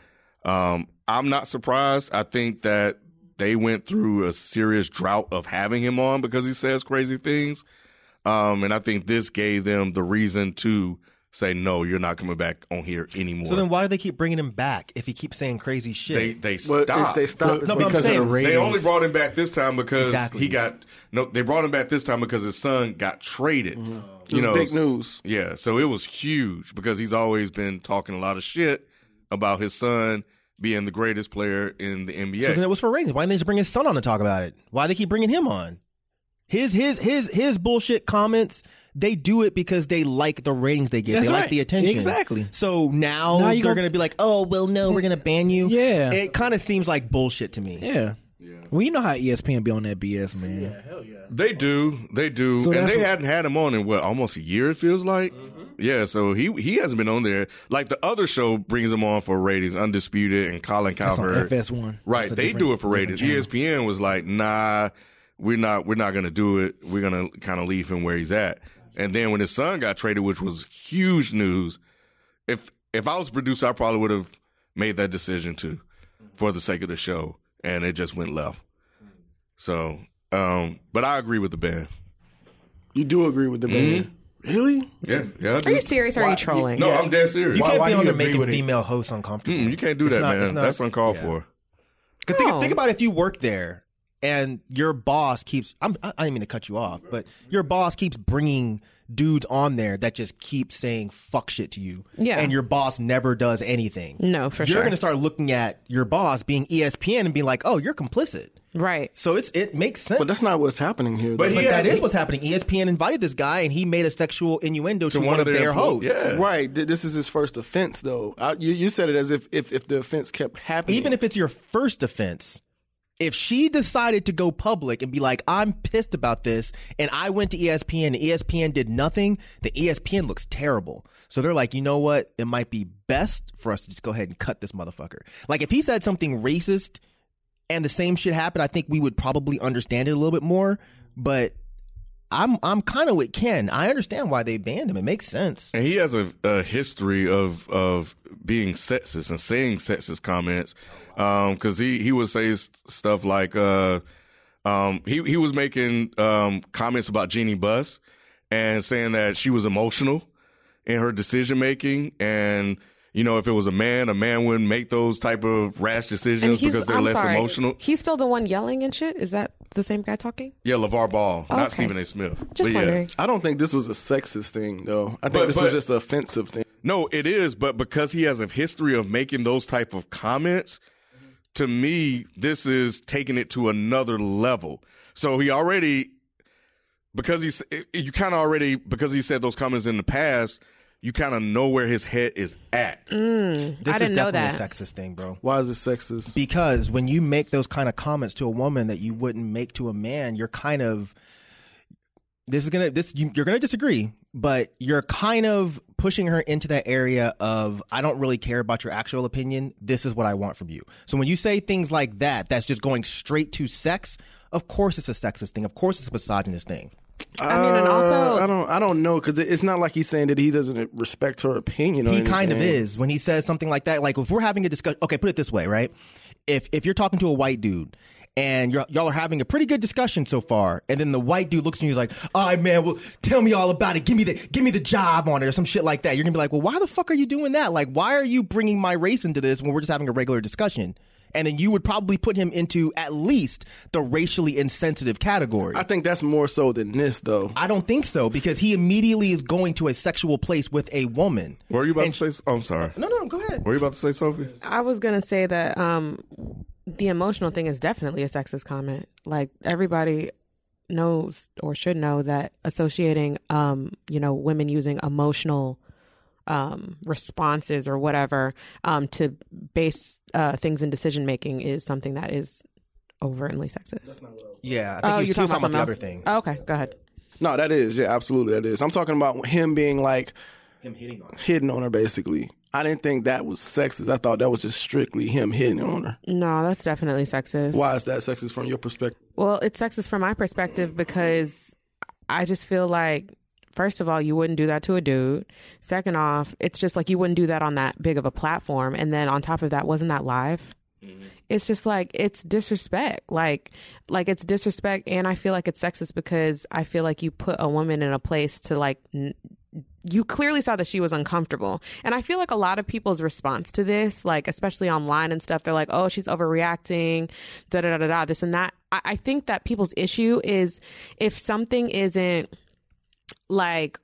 I'm not surprised. I think that they went through a serious drought of having him on because he says crazy things. And I think this gave them the reason to say, no, you're not coming back on here anymore. So then why do they keep bringing him back if he keeps saying crazy shit? They Well, stopped. they stopped No, but I'm because of saying the ratings. They only brought him back this time because Exactly. they brought him back this time because his son got traded. It was big news. Yeah, so it was huge because he's always been talking a lot of shit about his son being the greatest player in the NBA. So then it was for ratings. Why didn't they just bring his son on to talk about it? Why do they keep bringing him on? His bullshit comments. They do it because they like the ratings they get. That's they right. like the attention. Exactly. So now Now they're you going to be like, oh, well, no, we're going to ban you. Yeah. It kind of seems like bullshit to me. Yeah. Well, you know how ESPN be on that BS, man. Yeah, Hell yeah. They do, So and that's they what- hadn't had him on in almost a year. It feels like, yeah. So he hasn't been on there. Like the other show brings him on for ratings, Undisputed and Colin That's on Cowherd. FS1. Right, That's a they different- do it for ratings. different channel. ESPN was like, nah, we're not going to do it. We're going to kind of leave him where he's at. And then when his son got traded, which was huge news, if I was a producer, I probably would have made that decision too, for the sake of the show, and it just went left. So, but I agree with the ban. You do agree with the ban? Really? Yeah, I Are do. you serious or are you trolling? No, I'm dead serious. You can't why be do on you there agree making with it? female hosts uncomfortable. You can't do It's that, not- man. it's not- That's uncalled yeah. for. 'Cause No. think about if you work there and your boss keeps I didn't mean to cut you off, but your boss keeps bringing dudes on there that just keep saying fuck shit to you. Yeah. And your boss never does anything. No, for You're sure. going to start looking at your boss being ESPN and being like, "Oh, you're complicit." Right. So it makes sense. But that's not what's happening here. But though. But Yeah, that is he- what's happening. ESPN invited this guy and he made a sexual innuendo to one of their hosts. Yeah. Right. This is his first offense, though. You said it as if the offense kept happening. Even if it's your first offense, if she decided to go public and be like, I'm pissed about this, and I went to ESPN and ESPN did nothing, the ESPN looks terrible. So they're like, you know what? It might be best for us to just go ahead and cut this motherfucker. Like if he said something racist and the same shit happened, I think we would probably understand it a little bit more. But I'm kind of with Ken. I understand why they banned him. It makes sense. And he has a history of being sexist and saying sexist comments. Because he would say stuff like he was making comments about Jeannie Buss and saying that she was emotional in her decision making, and you know, if it was a man wouldn't make those type of rash decisions because they're less emotional. He's still the one yelling and shit? Is that the same guy talking? Yeah, LeVar Ball, not Okay. Stephen A. Smith. Just But yeah. wondering. I don't think this was a sexist thing, though. I think But- this was just an offensive thing. No, it is, but because he has a history of making those type of comments, to me, this is taking it to another level. So he already, because he said those comments in the past, you kind of know where his head is at. This I didn't is know definitely that. a sexist thing, bro. Why is it sexist? Because when you make those kind of comments to a woman that you wouldn't make to a man, you're kind of you're gonna disagree, but you're kind of pushing her into that area of I don't really care about your actual opinion. This is what I want from you. So when you say things like that, that's just going straight to sex. Of course, it's a sexist thing. Of course, it's a misogynist thing. I mean, and also, I don't know, because it's not like he's saying that he doesn't respect her opinion. Or He kind of anything. is when he says something like that. Like if we're having a discussion, okay, put it this way, right? If you're talking to a white dude and y'all are having a pretty good discussion so far, and then the white dude looks at you and he's like, all right, man, well, tell me all about it. Give me the job on it or some shit like that. You're gonna be like, well, why the fuck are you doing that? Like, why are you bringing my race into this when we're just having a regular discussion? And then you would probably put him into at least the racially insensitive category. I think that's more so than this, though. I don't think so, because he immediately is going to a sexual place with a woman. What were you about to say? Oh, I'm sorry. No, go ahead. What were you about to say, Sophie? I was going to say that the emotional thing is definitely a sexist comment. Like, everybody knows or should know that associating, women using emotional responses or whatever to base things in decision making is something that is overtly sexist. Yeah, I think You're he was talking about the other something thing. else? Oh, okay, go ahead. No, that is. Yeah, absolutely, that is. I'm talking about him being like Him hitting on her. hitting on her, basically. I didn't think that was sexist. I thought that was just strictly him hitting on her. No, that's definitely sexist. Why is that sexist from your perspective? Well, it's sexist from my perspective because I just feel like, first of all, you wouldn't do that to a dude. Second off, it's just like you wouldn't do that on that big of a platform. And then on top of that, wasn't that live? Mm-hmm. It's just like, it's disrespect. Like it's disrespect. And I feel like it's sexist because I feel like you put a woman in a place to like you clearly saw that she was uncomfortable. And I feel like a lot of people's response to this, like especially online and stuff, they're like, oh, she's overreacting, da da da da, this and that. I think that people's issue is if something isn't like,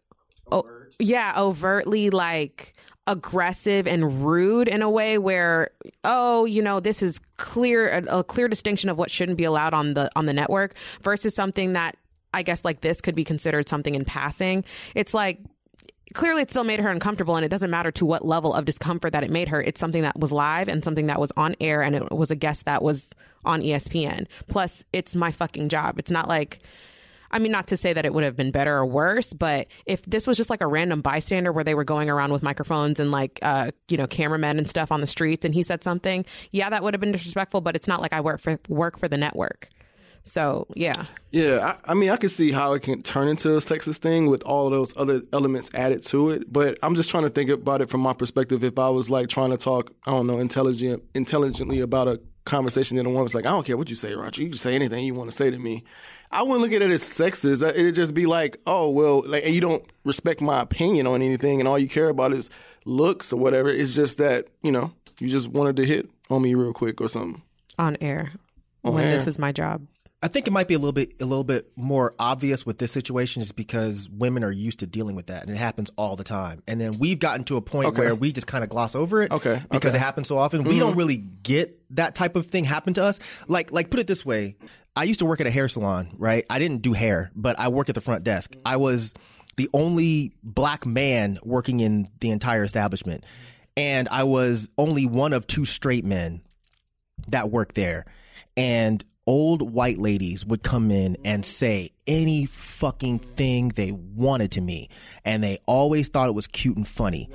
overtly like aggressive and rude in a way where, oh, you know, this is a clear distinction of what shouldn't be allowed on the network versus something that I guess like this could be considered something in passing. It's like, clearly it still made her uncomfortable, and it doesn't matter to what level of discomfort that it made her. It's something that was live and something that was on air, and it was a guest that was on ESPN. Plus, it's my fucking job. It's not like, I mean, not to say that it would have been better or worse, but if this was just like a random bystander where they were going around with microphones and like, cameramen and stuff on the streets and he said something, yeah, that would have been disrespectful, but it's not like I work for the network. So, yeah. Yeah, I mean, I can see how it can turn into a sexist thing with all of those other elements added to it. But I'm just trying to think about it from my perspective. If I was like trying to talk, I don't know, intelligently about a conversation and the one was like, I don't care what you say, Roger. You can say anything you want to say to me. I wouldn't look at it as sexist. It'd just be like, oh, well, like, and you don't respect my opinion on anything and all you care about is looks or whatever. It's just that, you know, you just wanted to hit on me real quick or something. On air. This is my job. I think it might be a little bit more obvious with this situation is because women are used to dealing with that, and it happens all the time. And then we've gotten to a point where we just kind of gloss over it because it happens so often. We don't really get that type of thing happen to us. Like put it this way. I used to work at a hair salon, right? I didn't do hair, but I worked at the front desk. I was the only black man working in the entire establishment. And I was only one of 2 straight men that worked there. And old white ladies would come in and say any fucking thing they wanted to me. And they always thought it was cute and funny.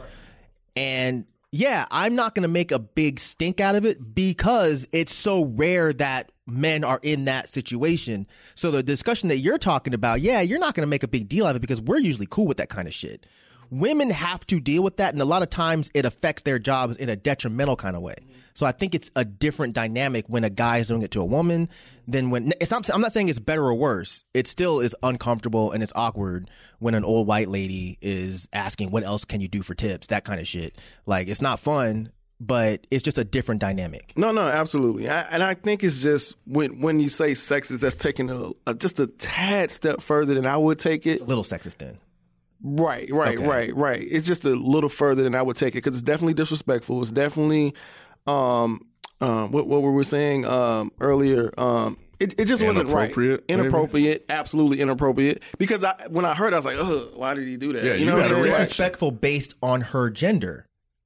And yeah, I'm not going to make a big stink out of it because it's so rare that men are in that situation. So the discussion that you're talking about, yeah, you're not going to make a big deal out of it because we're usually cool with that kind of shit. Women have to deal with that, and a lot of times it affects their jobs in a detrimental kind of way. So I think it's a different dynamic when a guy is doing it to a woman than when it's not. I'm not saying it's better or worse. It still is uncomfortable and it's awkward when an old white lady is asking, "What else can you do for tips?" That kind of shit. Like, it's not fun, but it's just a different dynamic. No, absolutely. And I think it's just when you say sexist, that's taking just a tad step further than I would take it. A little sexist then. Right. It's just a little further than I would take it because it's definitely disrespectful. It's definitely what were we saying earlier? It just wasn't right. Inappropriate, absolutely inappropriate. Because when I heard it, I was like, ugh, why did he do that? Yeah, you know, it's disrespectful based on her gender,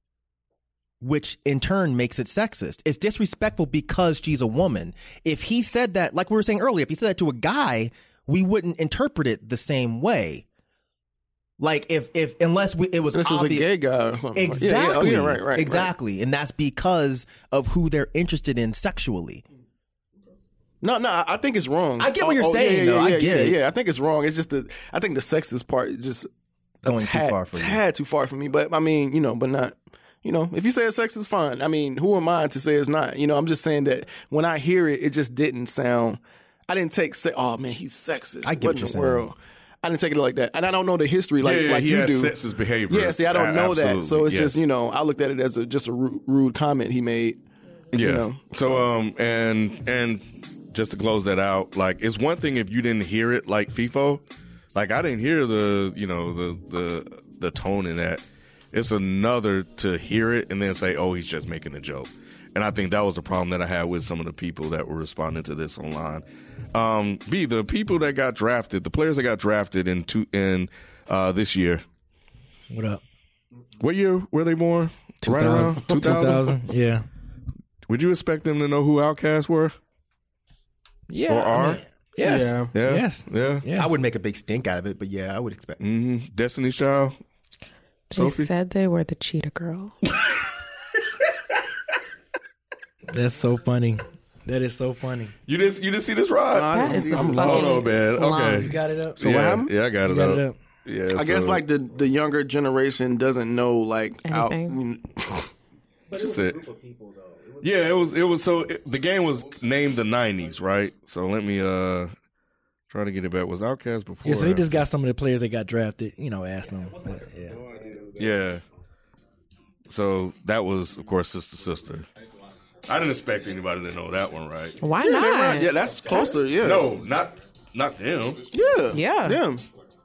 which in turn makes it sexist. It's disrespectful because she's a woman. If he said that, like we were saying earlier, if he said that to a guy, we wouldn't interpret it the same way. Like unless it was this obvious. Was a gay guy or something. Exactly. Yeah, right. Exactly. And that's because of who they're interested in sexually. No, I think it's wrong. I get what you're saying, though. I get it. Yeah, I think it's wrong. It's just I think the sexist part is just going too far for you. Too far for me. But I mean, but not. If you say it's sexist, fine. I mean, who am I to say it's not? I'm just saying that when I hear it, it just didn't sound. I didn't oh man, he's sexist. I get what you're saying. World? I didn't take it like that, and I don't know the history like he you has do. Sexist behavior. Yeah, see, I don't know absolutely. that, so it's just I looked at it as just a rude comment he made. Yeah. So and just to close that out, like it's one thing if you didn't hear it like FIFO, like I didn't hear the the tone in that. It's another to hear it and then say, oh, he's just making a joke. And I think that was the problem that I had with some of the people that were responding to this online. The people that got drafted, the players that got drafted in this year. What up? What year were they born? 2000. Right around 2000? Yeah. Would you expect them to know who Outkast were? Yeah. Or are? Yes. Yeah. Yes. Yeah. I wouldn't make a big stink out of it, but yeah, I would expect. Mm-hmm. Destiny's Child. They Sophie? said they were the cheetah girl. That's so funny. That is so funny. You didn't see this ride? That is the I'm fucking low, man. slum. Okay. You got it up? So what happened? Yeah, I got it up. Yeah, I guess like the younger generation doesn't know like anything. That's it. Yeah, it was. So the game was named the '90s, right? So let me try Try to get it back. Was Outkast before? Yeah, so he just got some of the players that got drafted, asking them. Yeah. So that was, of course, Sister. I didn't expect anybody to know that one, right? Why not? Right. Yeah, that's closer. Yeah. No, not them. Yeah. Them.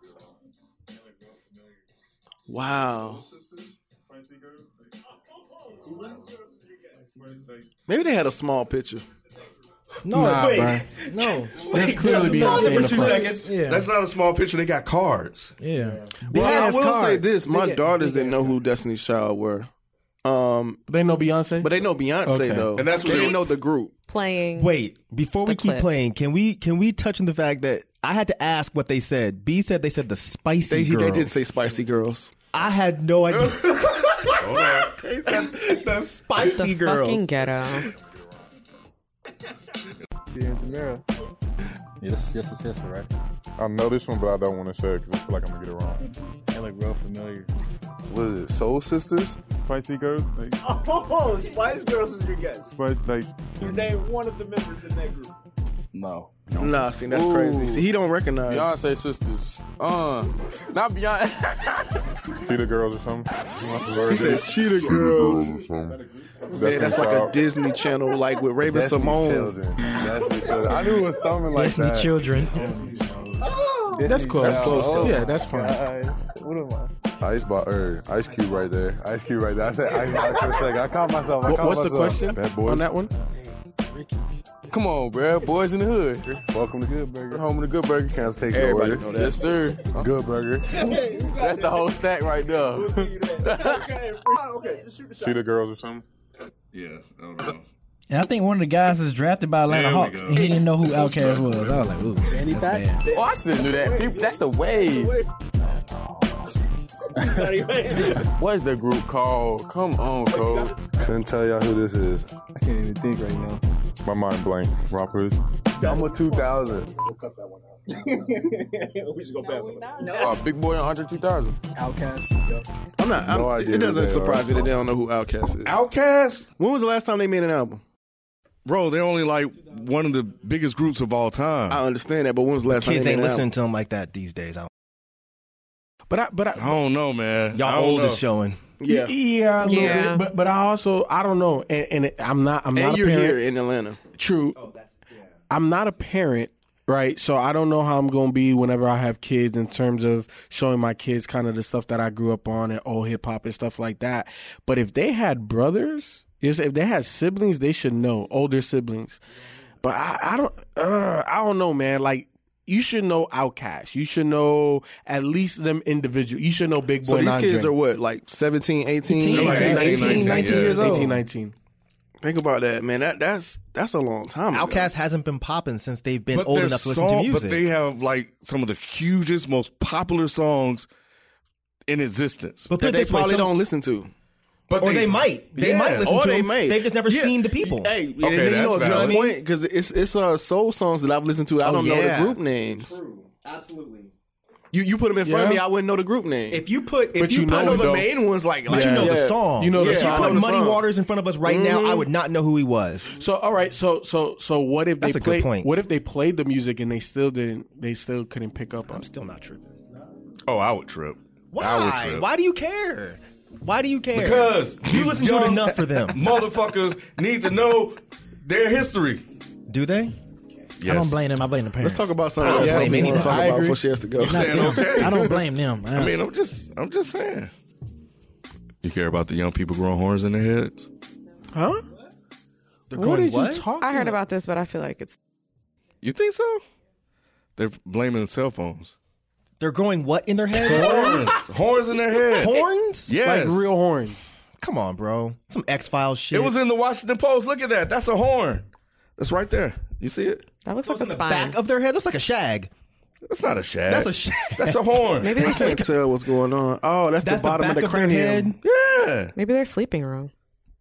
Wow. Maybe they had a small picture. No, bro. No. That's clearly Beyonce in the front. Seconds. Yeah. That's not a small picture. They got cards. Yeah. Well, I will say cards. this: my Big- daughters big didn't know who Destiny's Child were. They know Beyonce? But they know Beyonce Okay. though, And that's what they they- didn't know the group. Playing. Wait, before we The keep clip. playing, can we touch on the fact that I had to ask what they said? B said they said the Spicy Girls. They did say Spicy Girls. I had no idea. Hold on. They said the Spicy The Girls. fucking ghetto. Yeah, this is sister, right? I know this one, but I don't want to say it because I feel like I'm going to get it wrong. They look real familiar. What is it? Soul Sisters? Spicy Girls? Like, Oh, Spice Girls is your guess. Spice, like, You name one of the members in that group. No. Nah, see, that's crazy. See, he don't recognize. Beyonce sisters. Not Beyonce. Cheetah Girls or something? He said Cheetah Girls. Yeah, that's like a Disney Channel, like with Raven Simone. I knew it was something like Disney that. Children. That's close. That's close, though. Yeah, that's fine. What am I? Ice Cube right there. Ice Cube right there. I said Ice Cube for a second. I caught myself. What's the question Bad Boys. on that one? Come on, bro. Boys in the hood. Welcome to Good Burger. Home of the Good Burger. Can't take the Everybody order. know that. Yes, sir. Good Burger. That's the whole stack right there. Okay, just shoot the shot. Cheetah Girls or something? Yeah, I don't know. And I think one of the guys is drafted by Atlanta There we Hawks, go. and he didn't know who Outkast was. I was like, ooh, that's bad. Oh, I still knew that. People, that's the wave. What is the group called? Come on, Cole. Couldn't tell y'all who this is. I can't even think right now. My mind blank. Rappers. I'm a 2000. We'll cut that one out. We should go back for that. Big Boy on Andre 2000. Outcast. I'm not. No idea it who doesn't they surprise are. me that they don't know who Outkast is. Outkast? When was the last time they made an album? Bro, they're only like one of the biggest groups of all time. I understand that, but when was the last time Kids they ain't made an listening album? to them like that these days. I don't know, man. I Y'all don't old know. is showing. Yeah, Yeah, a little Yeah. bit, but I don't know, and I'm not and a you're parent. here in Atlanta. True. I'm not a parent, right? So I don't know how I'm going to be whenever I have kids in terms of showing my kids kind of the stuff that I grew up on and old hip hop and stuff like that. But if they had brothers, if they had siblings, they should know, older siblings. But I don't know, man. Like, you should know Outkast. You should know at least them individual. You should know Big Boy So these Andre. kids are what, like 17, 18? 18, like 19 years old. 18, 19. Think about that, man. That's a long time ago. Outkast hasn't been popping since they've been But old their enough to listen to song- music. But they have like some of the hugest, most popular songs in existence. But put That it they this way, probably some- don't listen to. But or they might. They might listen Or to they them. may. They've just never Yeah. seen the people. Hey, Okay, you that's know, valid. point because it's soul songs that I've listened to. I don't know yeah. the group names. Absolutely. You put them in front of Yeah. me, I wouldn't know the group name. If you put, But you I know know the though. main ones, like but you know the song. You know the if song. you I put know the Muddy song. Waters in front of us right now, I would not know who he was. So all right, so what if That's they a good played? point. What if they played the music and they still couldn't pick up on? I'm still not tripping. Oh, I would trip. I would Why? trip. Why do you care? Why do you care? Because you these listen to it young enough for them. Motherfuckers need to know their history. Do they? Yes. I don't blame them. I blame the parents. Let's talk about something I don't else. blame Something we want to anybody. talk I about agree. before she has to go. I'm saying Them. okay. I don't blame them. I mean, I'm just saying. You care about the young people growing horns in their heads? Huh? They're What going did what? you talk? I heard about this, but I feel like it's You think so? They're blaming cell phones. They're growing what in their head? Horns in their head. Horns? Yes. Like real horns. Come on, bro. Some X-Files shit. It was in the Washington Post. Look at that. That's a horn. That's right there. You see it? that looks like a in the spine. back of their head. Looks like a shag. That's not a shag. That's a shag. That's a horn. Maybe I they can't tell what's going on. Oh, that's That's the bottom back of the their cranium. head. Yeah. maybe they're sleeping wrong.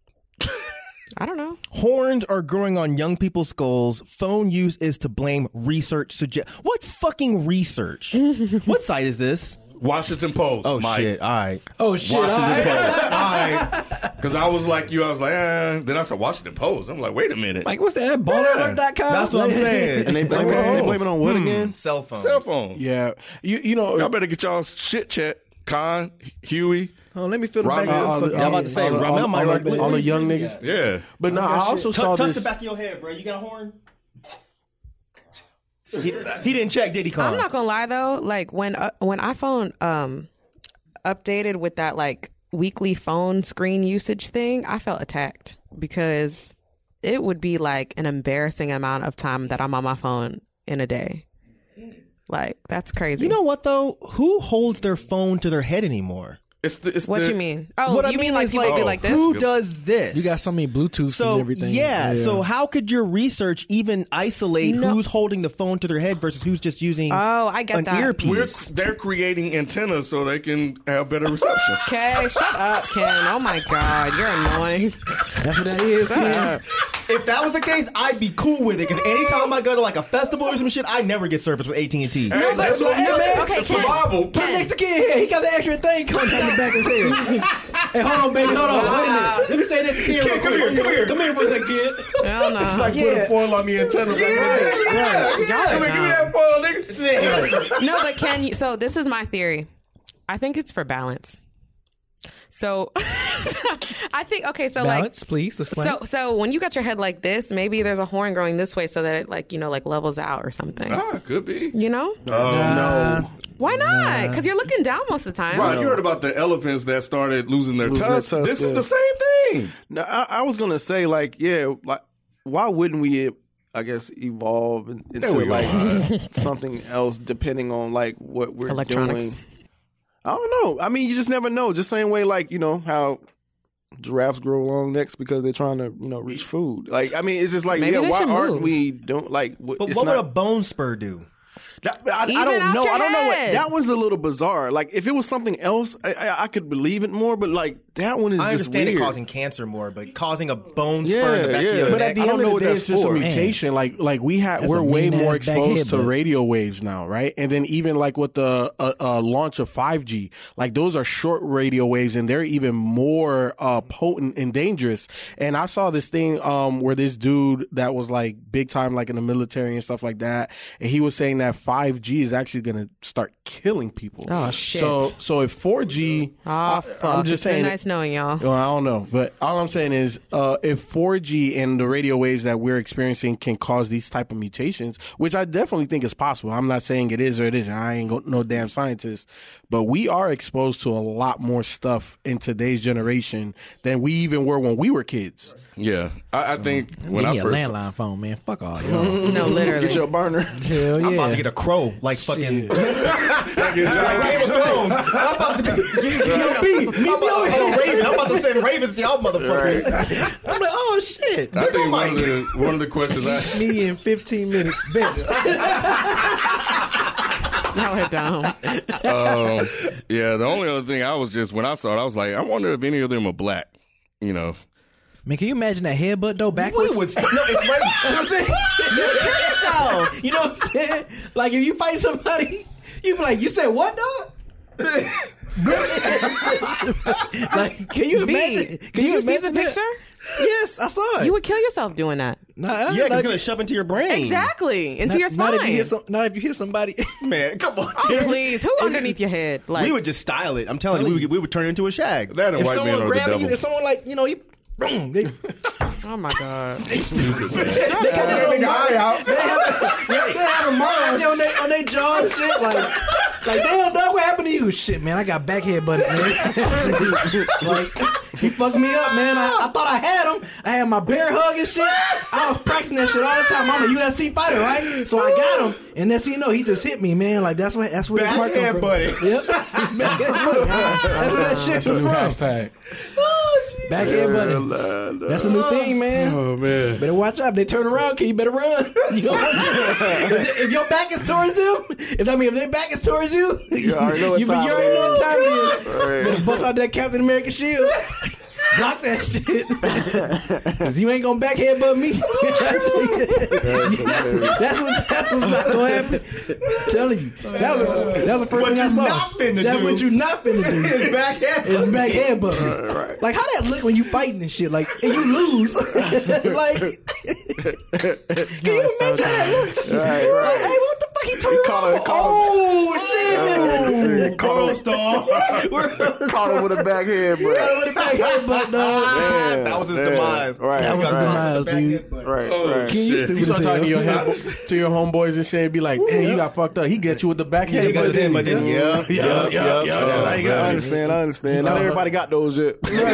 I don't know. Horns are growing on young people's skulls. Phone use is to blame. Research suggest. What fucking research? What site is this? Washington Post. Oh, Mike. shit. All right. Oh shit! Washington all right. Post. All right. Because I was like you. I was like, Then I saw Washington Post. I'm like, wait a minute. Like, what's that? Balleralert.com? That's what I'm saying. And they blame it on what again? Cell phone. Cell phone. Yeah, you know, Y'all better get y'all shit checked. Con, Huey. Oh, let me feel the Robin, back of I'm about to say, Ramel might like all the young niggas. Yeah. But no, I also saw touch this. the back of your head, bro. You got a horn? He didn't check, did he, Con? I'm not gonna lie though, like when iPhone updated with that like weekly phone screen usage thing, I felt attacked because it would be like an embarrassing amount of time that I'm on my phone in a day. Like, that's crazy. You know what, though? Who holds their phone to their head anymore? What you mean? Oh, what you mean like is people do like this? Who does this? You got so many Bluetooth So and everything. yeah, so how could your research even isolate who's holding the phone to their head versus who's just using I get an that. earpiece? They're creating antennas so they can have better reception. Okay, shut up, Ken. Oh my God, you're annoying. That's what that is. Shut up. If that was the case, I'd be cool with it because anytime I go to like a festival or some shit, I never get service with AT&T. Hey, that's what hey, man, okay, it's survival. Put next to Kid here. He got the extra thing coming down the back of his head. Hey, hold on, baby. Hold on. Wait a minute. Let me say that to Kid. Kid, come here. Come here for a second, Kid. Hell no. It's like putting foil on the antenna. Y'all Come are here, give me dumb. that foil, nigga. No, but Ken, so this is my theory. I think it's for balance. So I think, okay, so Balance, please. Explain. so when you got your head like this, maybe there's a horn going this way so that it like, like levels out or something. Could be. You know? No. Why not? Because you're looking down most of the time. Right, you heard about the elephants that started losing their tusks. their This tusks, is the same thing. No, I was gonna say like why wouldn't we? I guess evolve into we go. like something else depending on like what we're Electronics. doing. I don't know. I mean, you just never know. Just same way like how giraffes grow long necks because they're trying to reach food. Like I mean, it's just like Maybe they why should aren't move. we don't like? But it's what not, would a bone spur do? I Even don't out know. your I don't know what head. that one's a little bizarre. Like if it was something else, I could believe it more. But like that one is I just understand weird. it causing cancer more, but causing a bone spur in the back of your But neck. at the I don't end know of what the day, that's it's just a for. mutation. Like we're a way more mean-ass back exposed to headbutt. radio waves now, right? And then even like with the launch of 5G, like those are short radio waves, and they're even more potent and dangerous. And I saw this thing where this dude that was like big time, like in the military and stuff like that, and he was saying that 5G is actually going to start killing people. Oh, shit. So if 4G, Oh, fuck. I'm just It's been saying. nice knowing y'all. Well, I don't know, but all I'm saying is, if 4G and the radio waves that we're experiencing can cause these type of mutations, which I definitely think is possible. I'm not saying it is or it isn't. I ain't no damn scientist, but we are exposed to a lot more stuff in today's generation than we even were when we were kids. Yeah, I think when Give I me a first landline phone, man. Fuck all y'all. No, literally. Get your burner. Hell I'm about yeah. to get a crow, like fucking Like Game of Thrones. I'm about to be Raven. I'm about to send ravens to y'all motherfuckers. I'm like, oh shit. I think one of the questions Me in 15 minutes. Better. No, it don't. yeah, the only other thing I was just when I saw it, I was like, I wonder if any of them are black. Man, can you imagine that headbutt though backwards? No, it's right. You know what I'm saying? You know what I'm saying? Like if you fight somebody, you be like, you said what, dog? Like, can you imagine? Did you see the imagine that? picture? Yes, I saw it. You would kill yourself doing that. Nah, Yeah, it's gonna shove into your brain. Exactly. Into your not spine. not if you hit somebody. Man, come on. Oh, Tim. please. Who underneath your head? Like, We would just style it. I'm telling you, we would turn it into a shag. That and If white man someone or the grabbing devil. you, if someone like you, boom, they oh my God. they have a mark on their jaw and shit. Like damn, dog, what happened to you? Shit, man, I got back headbutted, man. Like, he fucked me up, man. I thought I had him. I had my bear hug and shit. I was practicing that shit all the time. I'm a UFC fighter, right? So I got him, and next thing you know, he just hit me, man. Like that's where his Back mark come from. headbutted. Yep. Back headbutted. That's where that shit was from. Hashtag. Back headbutted. That's a new thing, man. Oh man. Better watch out. If they turn around, you better run. You know? If your back is towards them, if their back is towards you, You already know what you time already know what time it is. Right. Better bust out that Captain America shield. Block that shit. Because you ain't going to back headbutt me. That's what's not going to happen. I'm telling you. That was the first thing I saw. That's what you not finna do. It's back headbutt. It's back headbutt. Right. Like, how that look when you fighting and shit? Like, and you lose. Like, can you imagine how that look? Right. Like, hey, what the fuck he turned around for? Oh, shit. Caught him with a back headbutt. That was his demise. Right. That was his demise, dude. Right. Can you You start talking to your homeboys and shit, and be like, "Hey, you got fucked up." He get you with the back Yeah, headbutt. he got him, but then Yeah. I understand. Not everybody got those yet. You need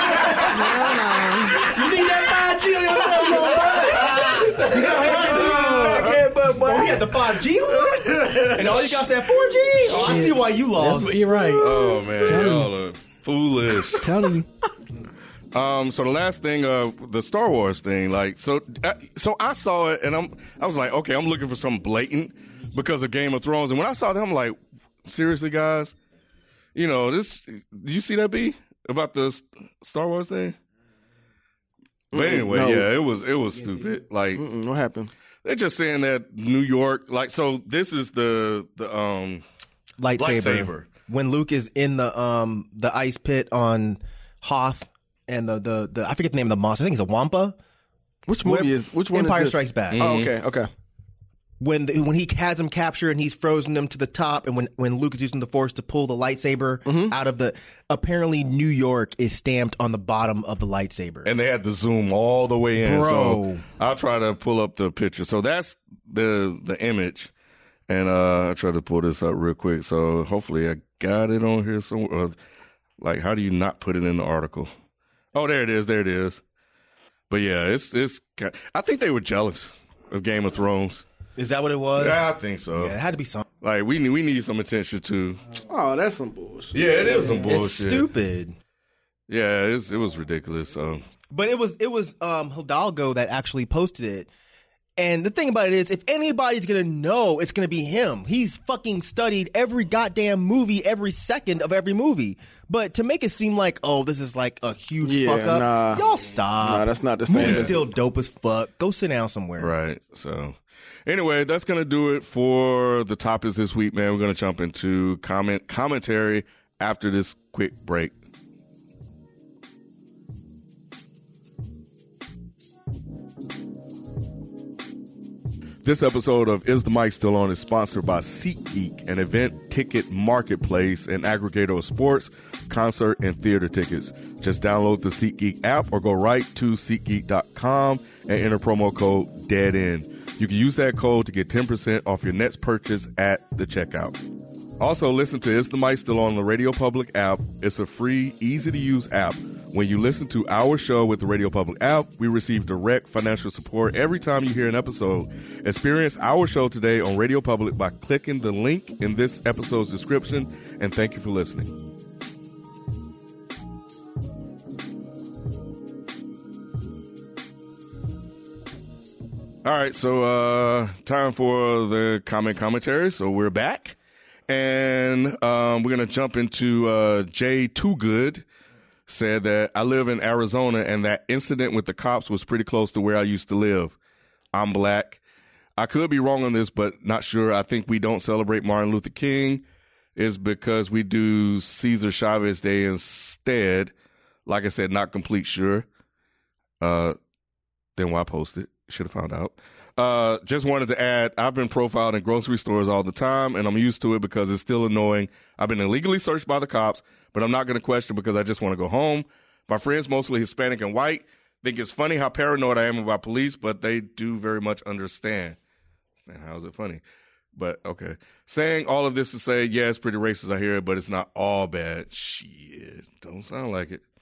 that 5G on your cell phone, bud. You gotta get you back headbutt, bud. Oh, he had the 5G on? And all you got that 4G? Oh, I see why you lost. You're right. Oh man, y'all are foolish. Telling you. So the last thing, the Star Wars thing, like, so I saw it and I was like, okay, I'm looking for something blatant because of Game of Thrones. And when I saw that, I'm like, seriously, guys, you know, did you see that, B, about the Star Wars thing? But anyway, no. yeah, it was stupid. Like, what happened? They're just saying that New York, like, so this is the lightsaber. When Luke is in the ice pit on Hoth. And the I forget the name of the monster. I think it's a Wampa. Which one is Empire this? Strikes Back. Oh, okay. When he has him captured and he's frozen them to the top, and when Luke is using the Force to pull the lightsaber out of apparently New York is stamped on the bottom of the lightsaber. And they had to zoom all the way in. Bro. So I'll try to pull up the picture. So that's the image. And I tried to pull this up real quick. So hopefully I got it on here somewhere. Like, how do you not put it in the article? Oh, there it is. But yeah, it's. I think they were jealous of Game of Thrones. Is that what it was? Yeah, I think so. Yeah, it had to be something. Like we need some attention too. Oh, that's some bullshit. Yeah, it is some bullshit. It's stupid. Yeah, it was ridiculous. So, but it was Hidalgo that actually posted it. And the thing about it is, if anybody's going to know, it's going to be him. He's fucking studied every goddamn movie, every second of every movie. But to make it seem like, oh, this is like a huge fuck up, y'all stop. Nah, that's not the same. Movie's still dope as fuck. Go sit down somewhere. Right. So, anyway, that's going to do it for the topics this week, man. We're going to jump into commentary after this quick break. This episode of Is the Mic Still On is sponsored by SeatGeek, an event ticket marketplace and aggregator of sports, concert, and theater tickets. Just download the SeatGeek app or go right to SeatGeek.com and enter promo code DEADEND. You can use that code to get 10% off your next purchase at the checkout. Also, listen to Is the Mic Still On the Radio Public app. It's a free, easy-to-use app. When you listen to our show with the Radio Public app, we receive direct financial support every time you hear an episode. Experience our show today on Radio Public by clicking the link in this episode's description, and thank you for listening. All right, so time for the commentary. So we're back. And we're going to jump into Jay Too Good said that I live in Arizona and that incident with the cops was pretty close to where I used to live. I'm black. I could be wrong on this, but not sure. I think we don't celebrate Martin Luther King is because we do Cesar Chavez Day instead. Like I said, not complete sure. Then why post it? Should have found out. Just wanted to add, I've been profiled in grocery stores all the time, and I'm used to it because it's still annoying. I've been illegally searched by the cops, but I'm not going to question because I just want to go home. My friends, mostly Hispanic and white, think it's funny how paranoid I am about police, but they do very much understand. Man, how is it funny? But, okay. Saying all of this to say, yeah, it's pretty racist, I hear it, but it's not all bad. Shit, don't sound like it.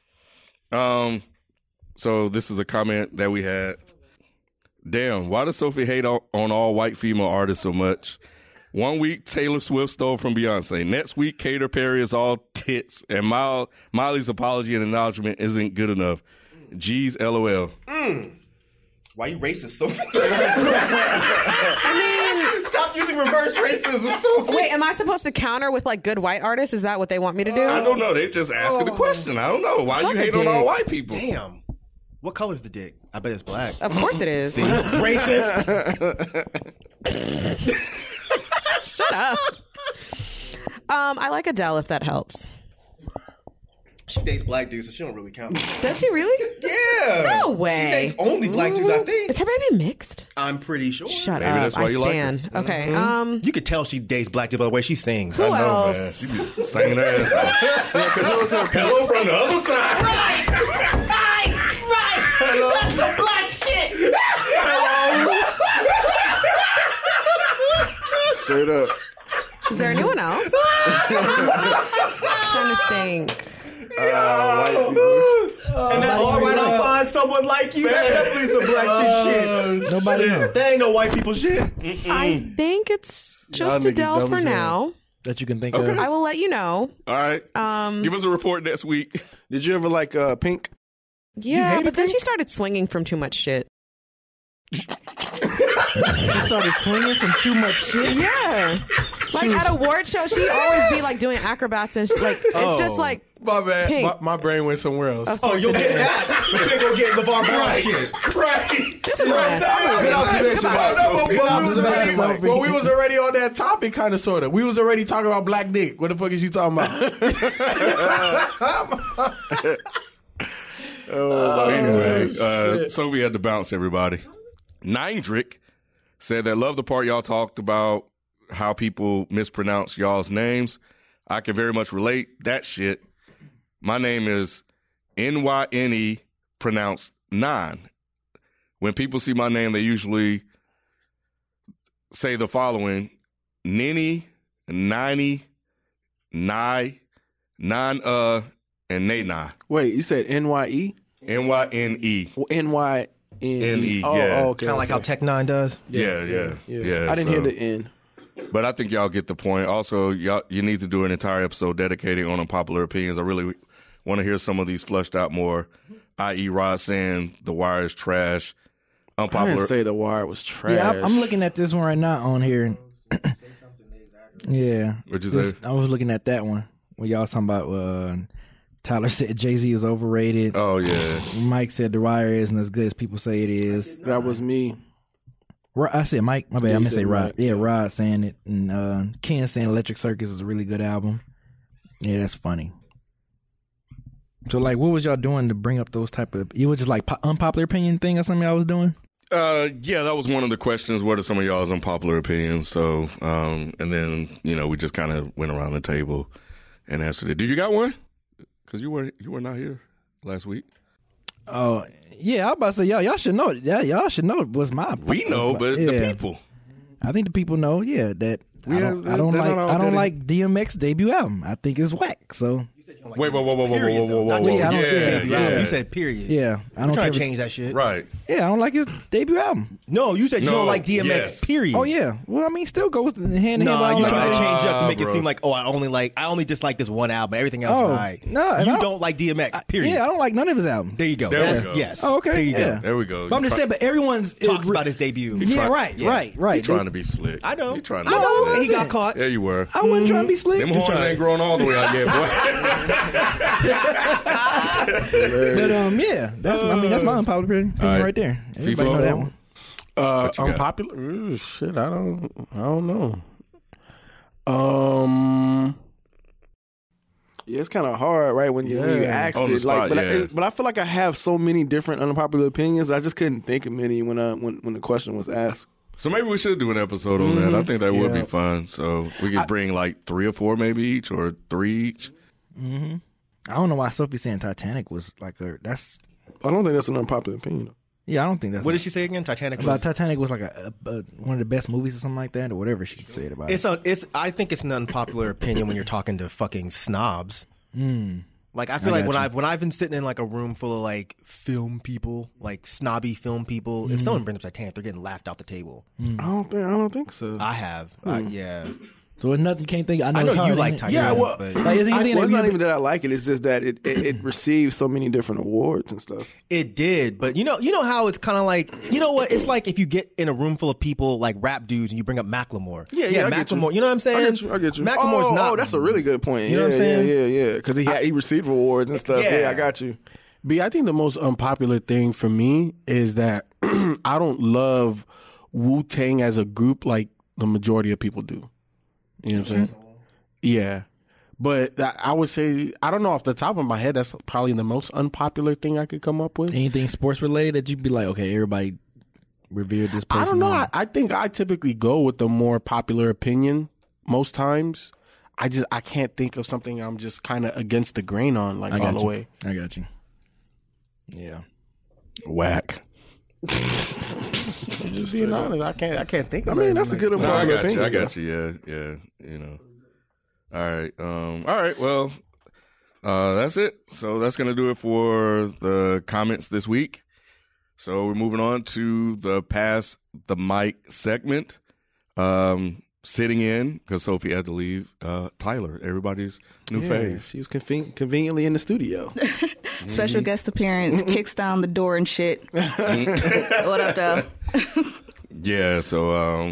So this is a comment that we had. Damn, why does Sophie hate on all white female artists so much? 1 week, Taylor Swift stole from Beyonce. Next week, Katy Perry is all tits. And Miley's apology and acknowledgement isn't good enough. Geez, LOL. Why you racist, Sophie? I mean, stop using reverse racism, Sophie. Wait, am I supposed to counter with like good white artists? Is that what they want me to do? I don't know. They just asking the question. I don't know. Why you hate on all white people? Damn. What color's the dick? I bet it's black. Of course it is. See? Racist. Shut up. I like Adele, if that helps. She dates black dudes, so she don't really count. Does she really? Yeah. No way. She dates only black dudes, I think. Is her baby mixed? I'm pretty sure. Shut Maybe up. that's why I you like stand. her. Okay. You could tell she dates black dudes by the way she sings. Who I know, else? man. She be singing her ass off. Yeah, because it was her pillow from the other side. Right. Hello. That's some black shit. Straight up. Is there anyone else? I'm trying to think. White people. And then all right, I'll find someone like you. That's definitely some black chick shit. Nobody knows That ain't no white people shit. I think it's Y'all just niggas Adele dumb for as hell. now. that you can think Okay. of. I will let you know. All right. Give us a report next week. Did you ever like Pink? Yeah, but then she started swinging from too much shit. She started swinging from too much shit. Yeah. Like at award show, she always be like doing acrobats and like it's just like My bad. Pink. My brain went somewhere else. Of Oh, course you'll it get is. that. But you ain't gonna get LeVar Brown shit. Right. This is nice. Good observation, Goodbye. Bob. Good observation, Bob. Well, we was already on that topic, kind of, sort of. We was already talking about black dick. What the fuck is you talking about? Anyway, Sophie had to bounce everybody. Nindrick said that love the part y'all talked about how people mispronounce y'all's names. I can very much relate that shit. My name is Nyne, pronounced Nine. When people see my name, they usually say the following: Nini, Nini, Nye, Nan, and Nana. Wait, you said NYE? Nyne. NYNE. N-E, Oh, yeah. okay. Kind of like how Tech Nine does. Yeah. I didn't hear the N. But I think y'all get the point. Also, you need to do an entire episode dedicated on unpopular opinions. I really want to hear some of these flushed out more, i.e. Rod saying The Wire is trash. I Unpopular. didn't say The Wire was trash. Yeah, I'm looking at this one right now on here. Yeah. What'd you say? I was looking at that one when y'all was talking about Tyler said Jay-Z is overrated. Oh, yeah. Mike said The Wire isn't as good as people say it is. That was me. I said Mike. My bad. Yeah, I you meant to say said Rod. Mike. Yeah, Rod saying it. And Ken saying Electric Circus is a really good album. Yeah, that's funny. So, like, what was y'all doing to bring up those type of... It was just like unpopular opinion thing or something y'all was doing? Yeah, that was one of the questions. What are some of y'all's unpopular opinions? So, and then, we just kind of went around the table and answered it. Did you got one? Because you were not here last week. Oh, yeah, I was about to say, y'all should know. Yeah, y'all should know what's my... We know, but the people. I think the people know, that I don't like DMX debut album. I think it's whack, so... Wait, whoa. You said period. Yeah, I don't trying care. to change that shit. Right. Yeah, I don't like his debut album. No, you said you don't like DMX, yes. period. Oh, yeah. Well, I mean, still goes hand in hand. No, you trying to change it up to make bro. it seem like, I only dislike this one album. Everything else is all right. No, and you I don't like DMX, period. Yeah, I don't like none of his albums. There you go. There we Yes, go. Yes. Oh, okay. There you Yeah. go. There we go. But I'm just saying, but everyone's... Talks about his debut. Yeah, right. He's trying to be slick. I know. He trying to I be know. slick. He got caught. Yeah, you were. I wasn't trying to be slick. Them horns ain't growing all the way out yet, boy. But yeah, that's my unpopular opinion right. right there. Everybody FIFO? know that one. What you got? Unpopular? Ooh, shit, I don't know. Yeah, it's kind of hard, right? When you asked On the it, spot, but I feel like I have so many different unpopular opinions. I just couldn't think of many when the question was asked. So maybe we should do an episode on that. I think that would be fun. So we could bring like 3 or 4 maybe each, or 3 each. Mm-hmm. I don't know why Sophie saying Titanic was like that's. I don't think that's an unpopular opinion. Yeah, I don't think that's. What did she say again? Titanic about was... Titanic was like a one of the best movies or something like that, or whatever she said about it. I think it's an unpopular opinion when you're talking to fucking snobs. Like I feel I like got when I've been sitting in like a room full of like film people, like snobby film people, if someone brings up Titanic, they're getting laughed out the table. I don't think so. I have, yeah. So it's nothing you can't think. I know you it's hard, like ain't it? Tiger. Yeah, well, but Like, is anything Well, it's that not you- even that I like it. It's just that it receives so many different awards and stuff. it did. But you know how it's kind of like, you know what? It's like if you get in a room full of people like rap dudes and you bring up Macklemore. Yeah, I get Macklemore. you. You know what I'm saying? I get you. Macklemore's not. Oh, that's a really good point. You know what I'm saying? Yeah. Because he received awards and stuff. Yeah, I got you. B, I think the most unpopular thing for me is that I don't love Wu-Tang as a group like the majority of people do. You know what I'm saying? Yeah. But I would say, I don't know, off the top of my head, that's probably the most unpopular thing I could come up with. anything sports related that you'd be like, okay, everybody revered this person. I don't know. I think I typically go with the more popular opinion most times. I can't think of something I'm just kind of against the grain on, like, all the way. I got you. Yeah. Whack. Just being honest, I can't think of it. I mean, that's a good No, I unpopular got you. opinion. I got you. Yeah. You know. All right. All right. Well, that's it. So that's gonna do it for the comments this week. So we're moving on to the Pass the Mic segment. Sitting in because Sophie had to leave. Tyler, everybody's new fave. She was conveniently in the studio. Special guest appearance, kicks down the door and shit. What up, though? Yeah. So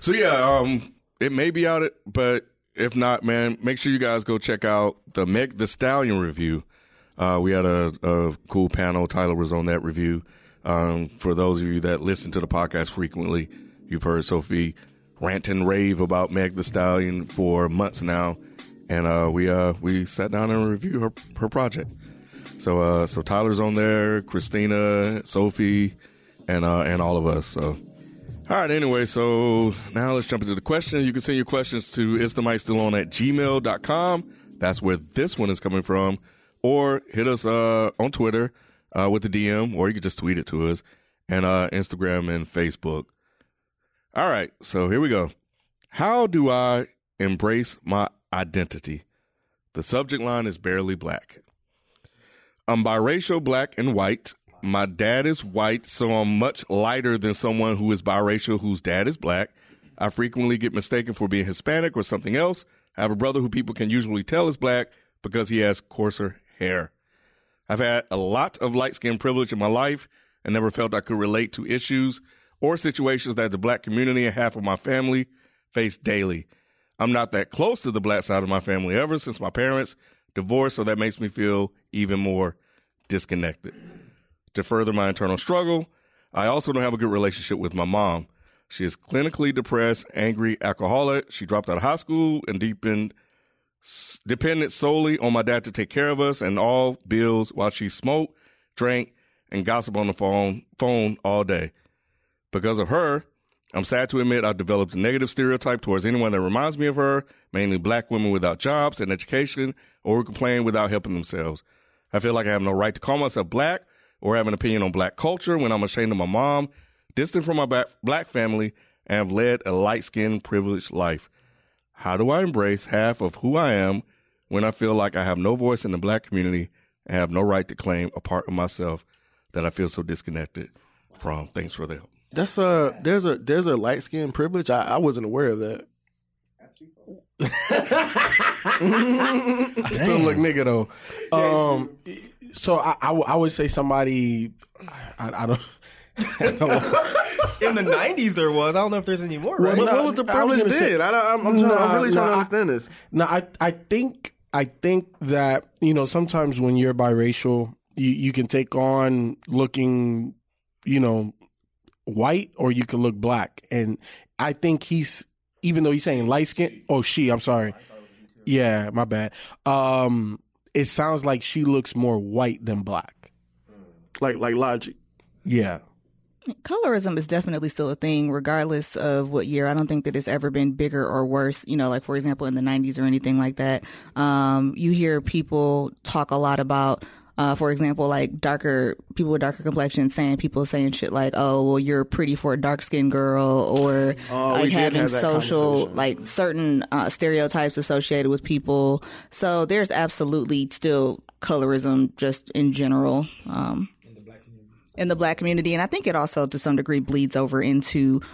it may be out, but if not, man, make sure you guys go check out the Meg Thee Stallion review. We had a cool panel. Tyler was on that review. For those of you that listen to the podcast frequently, you've heard Sophie rant and rave about Meg Thee Stallion for months now, and we sat down and reviewed her project. So Tyler's on there, Christina, Sophie, and all of us. So all right, anyway, so now let's jump into the question. You can send your questions to isthemicstillon@gmail.com. That's where this one is coming from, or hit us on Twitter with the DM, or you can just tweet it to us, and Instagram and Facebook. All right, so here we go. How do I embrace my identity? The subject line is barely black. I'm biracial, black, and white. My dad is white, so I'm much lighter than someone who is biracial whose dad is black. I frequently get mistaken for being Hispanic or something else. I have a brother who people can usually tell is black because he has coarser hair. I've had a lot of light-skin privilege in my life and never felt I could relate to issues or situations that the black community and half of my family face daily. I'm not that close to the black side of my family ever since my parents divorced, so that makes me feel even more disconnected. To further my internal struggle, I also don't have a good relationship with my mom. She is clinically depressed, angry, alcoholic. She dropped out of high school and depended solely on my dad to take care of us and all bills while she smoked, drank, and gossiped on the phone all day. Because of her, I'm sad to admit I've developed a negative stereotype towards anyone that reminds me of her, mainly black women without jobs and education or who complain without helping themselves. I feel like I have no right to call myself black or have an opinion on black culture when I'm ashamed of my mom, distant from my black family, and have led a light-skinned, privileged life. How do I embrace half of who I am when I feel like I have no voice in the black community and have no right to claim a part of myself that I feel so disconnected from? Thanks for the help. That's there's a light skin privilege. I wasn't aware of that. I still look nigga though. So I would say somebody. I don't. In the 90s there was. I don't know if there's any more, right? What was the privilege then? I'm really trying to understand this. No, I think that, you know, sometimes when you're biracial, you can take on looking, you know, white, or you can look black. And I think even though he's saying light skin, I'm sorry. Yeah, my bad. It sounds like she looks more white than black. Like Logic. Yeah. Colorism is definitely still a thing, regardless of what year. I don't think that it's ever been bigger or worse, you know, like, for example, in the 90s or anything like that. You hear people talk a lot about, for example, like people with darker complexions saying shit like, oh, well, you're pretty for a dark-skinned girl, or like having social, like certain stereotypes associated with people. So there's absolutely still colorism just in general. In the black community. And I think it also, to some degree, bleeds over into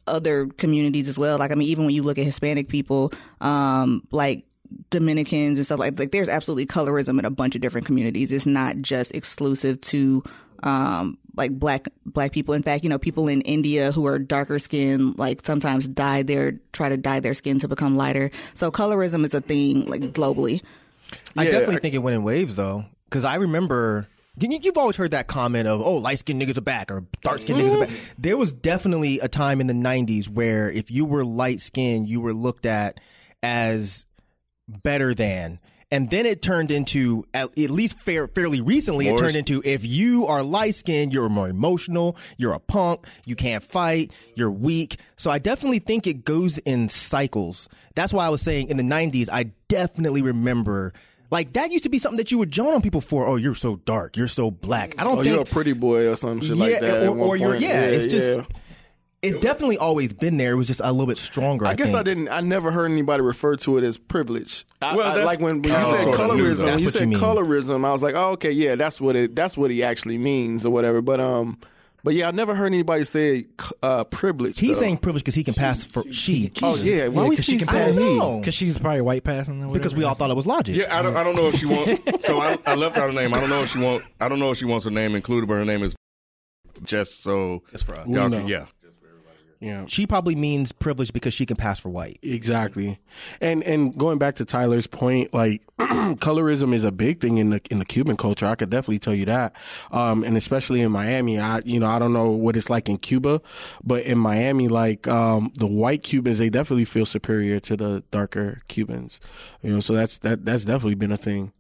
other communities as well. Like, I mean, even when you look at Hispanic people, like Dominicans and stuff like there's absolutely colorism in a bunch of different communities. It's not just exclusive to like black people. In fact, you know, people in India who are darker skinned, like sometimes try to dye their skin to become lighter. So colorism is a thing like globally. I definitely think it went in waves though, because I remember you've always heard that comment of, oh, light skinned niggas are back or dark skinned niggas are back. There was definitely a time in the 90s where if you were light skinned, you were looked at as better than. And then it turned into, at least fairly recently, it turned into, if you are light-skinned, you're more emotional, you're a punk, you can't fight, you're weak. So I definitely think it goes in cycles. That's why I was saying in the 90s, I definitely remember, like, that used to be something that you would join on people for. Oh, you're so dark, you're so black. I don't think... you're a pretty boy or some shit like that. Or you're, it's just... It's definitely always been there. It was just a little bit stronger. I guess think. I never heard anybody refer to it as privilege. Like when you said colorism, I was like, oh, okay, yeah, that's what he actually means or whatever. But yeah, I never heard anybody say privilege. He's saying privilege because he can pass for she. Oh yeah, why would she say he? Because she's probably white passing. Because we all thought it was logic. Yeah, I don't know if she wants. So I left out her name. I don't know if she wants her name included, but her name is just so. Just for us. Y'all can, yeah. Yeah. She probably means privilege because she can pass for white. Exactly. And going back to Tyler's point, like colorism is a big thing in the Cuban culture. I could definitely tell you that. And especially in Miami, I don't know what it's like in Cuba, but in Miami, like the white Cubans, they definitely feel superior to the darker Cubans. You know, so that's definitely been a thing.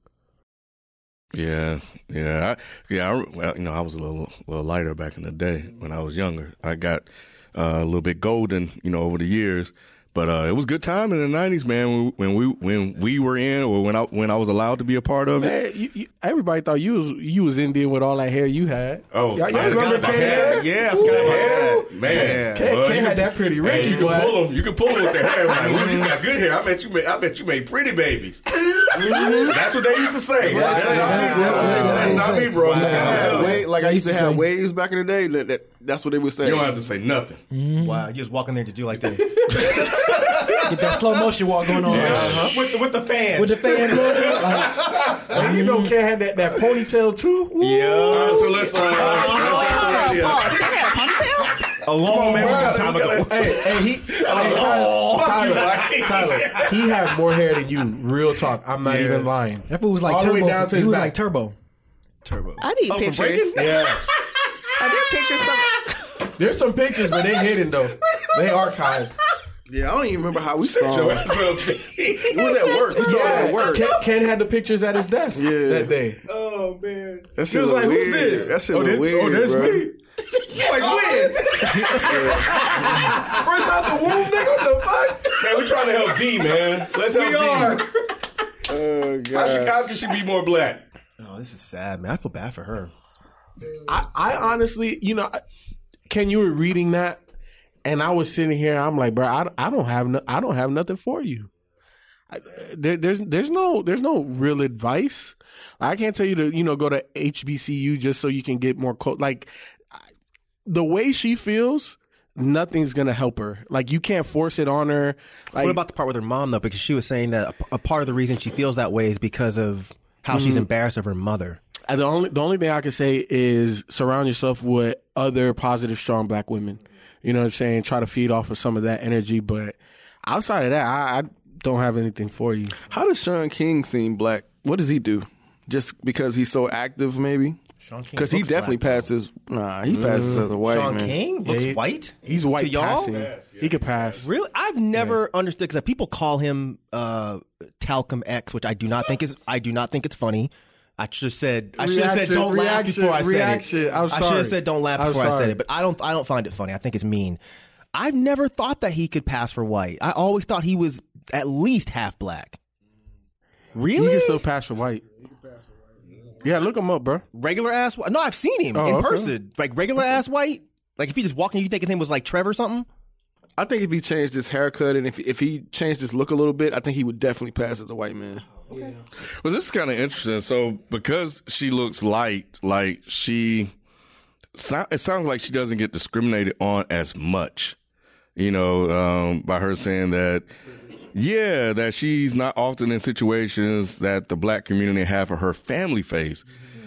Yeah. I was a little lighter back in the day when I was younger. I got a little bit golden, over the years, but it was good time in the 90s, man. When we were in, or when I was allowed to be a part of it. Man, everybody thought you was Indian with all that hair you had. Oh, y'all remember Ken? Yeah, I forgot about that. Man, Ken had that pretty Ricky. You can pull them with the hair. Like, you got good hair. I bet you made pretty babies. That's what they used to say. That's not me, bro. Like I used to have waves back in the day. That's what they would say. You don't have to say nothing. Mm-hmm. Wow, you just walk in there to do like that. Get that slow motion walk going on. With the fan. With the fan. And you know Ken had that ponytail too? Yeah. So let's a long time ago. Tyler, he had more hair than you. Real talk. I'm not even lying. That fool was like Turbo. He was like Turbo. I need pictures. Yeah. Are there pictures somewhere? There's some pictures, but they hidden though. They archived. Yeah, I don't even remember how we saw it. It was at work. We saw it at work. Ken had the picters at his desk that day. Oh, man. That shit was like, weird. Who's this? That shit was weird, Oh, there's bro. me. Like, when? First out the womb, nigga? What the fuck? Man, we trying to help V, man. Let's help V. are. Oh, God. How can she be more black? Oh, this is sad, man. I feel bad for her. I honestly, Ken, you were reading that, and I was sitting here. I'm like, bro, I don't have nothing for you. There's no real advice. I can't tell you to go to HBCU just so you can get more like the way she feels. Nothing's gonna help her. Like, you can't force it on her. Like, what about the part with her mom though? Because she was saying that a part of the reason she feels that way is because of how she's embarrassed of her mother. The only thing I can say is surround yourself with other positive, strong black women. You know what I'm saying? Try to feed off of some of that energy. But outside of that, I don't have anything for you. How does Sean King seem black? What does he do? Just because he's so active, maybe? Because he definitely passes. He passes as a white Sean man. King looks white. He's white to y'all. passing. He could pass. Really, I've never understood because people call him Talcum X, which I do not think it's funny. I should have said don't laugh before I said it. I'm sorry. I should have said don't laugh before I said it, but I don't find it funny. I think it's mean. I've never thought that he could pass for white. I always thought he was at least half black. Really? He can still pass for white. Yeah, look him up, bro. Regular ass white? No, I've seen him in person. Like regular ass white? Like if he just walked in, you think his name was like Trevor or something? I think if he changed his haircut and if he changed his look a little bit, I think he would definitely pass as a white man. Okay. Well, this is kind of interesting. So because she looks light, like it sounds like she doesn't get discriminated on as much. by her saying that, that she's not often in situations that the black community have for her family face.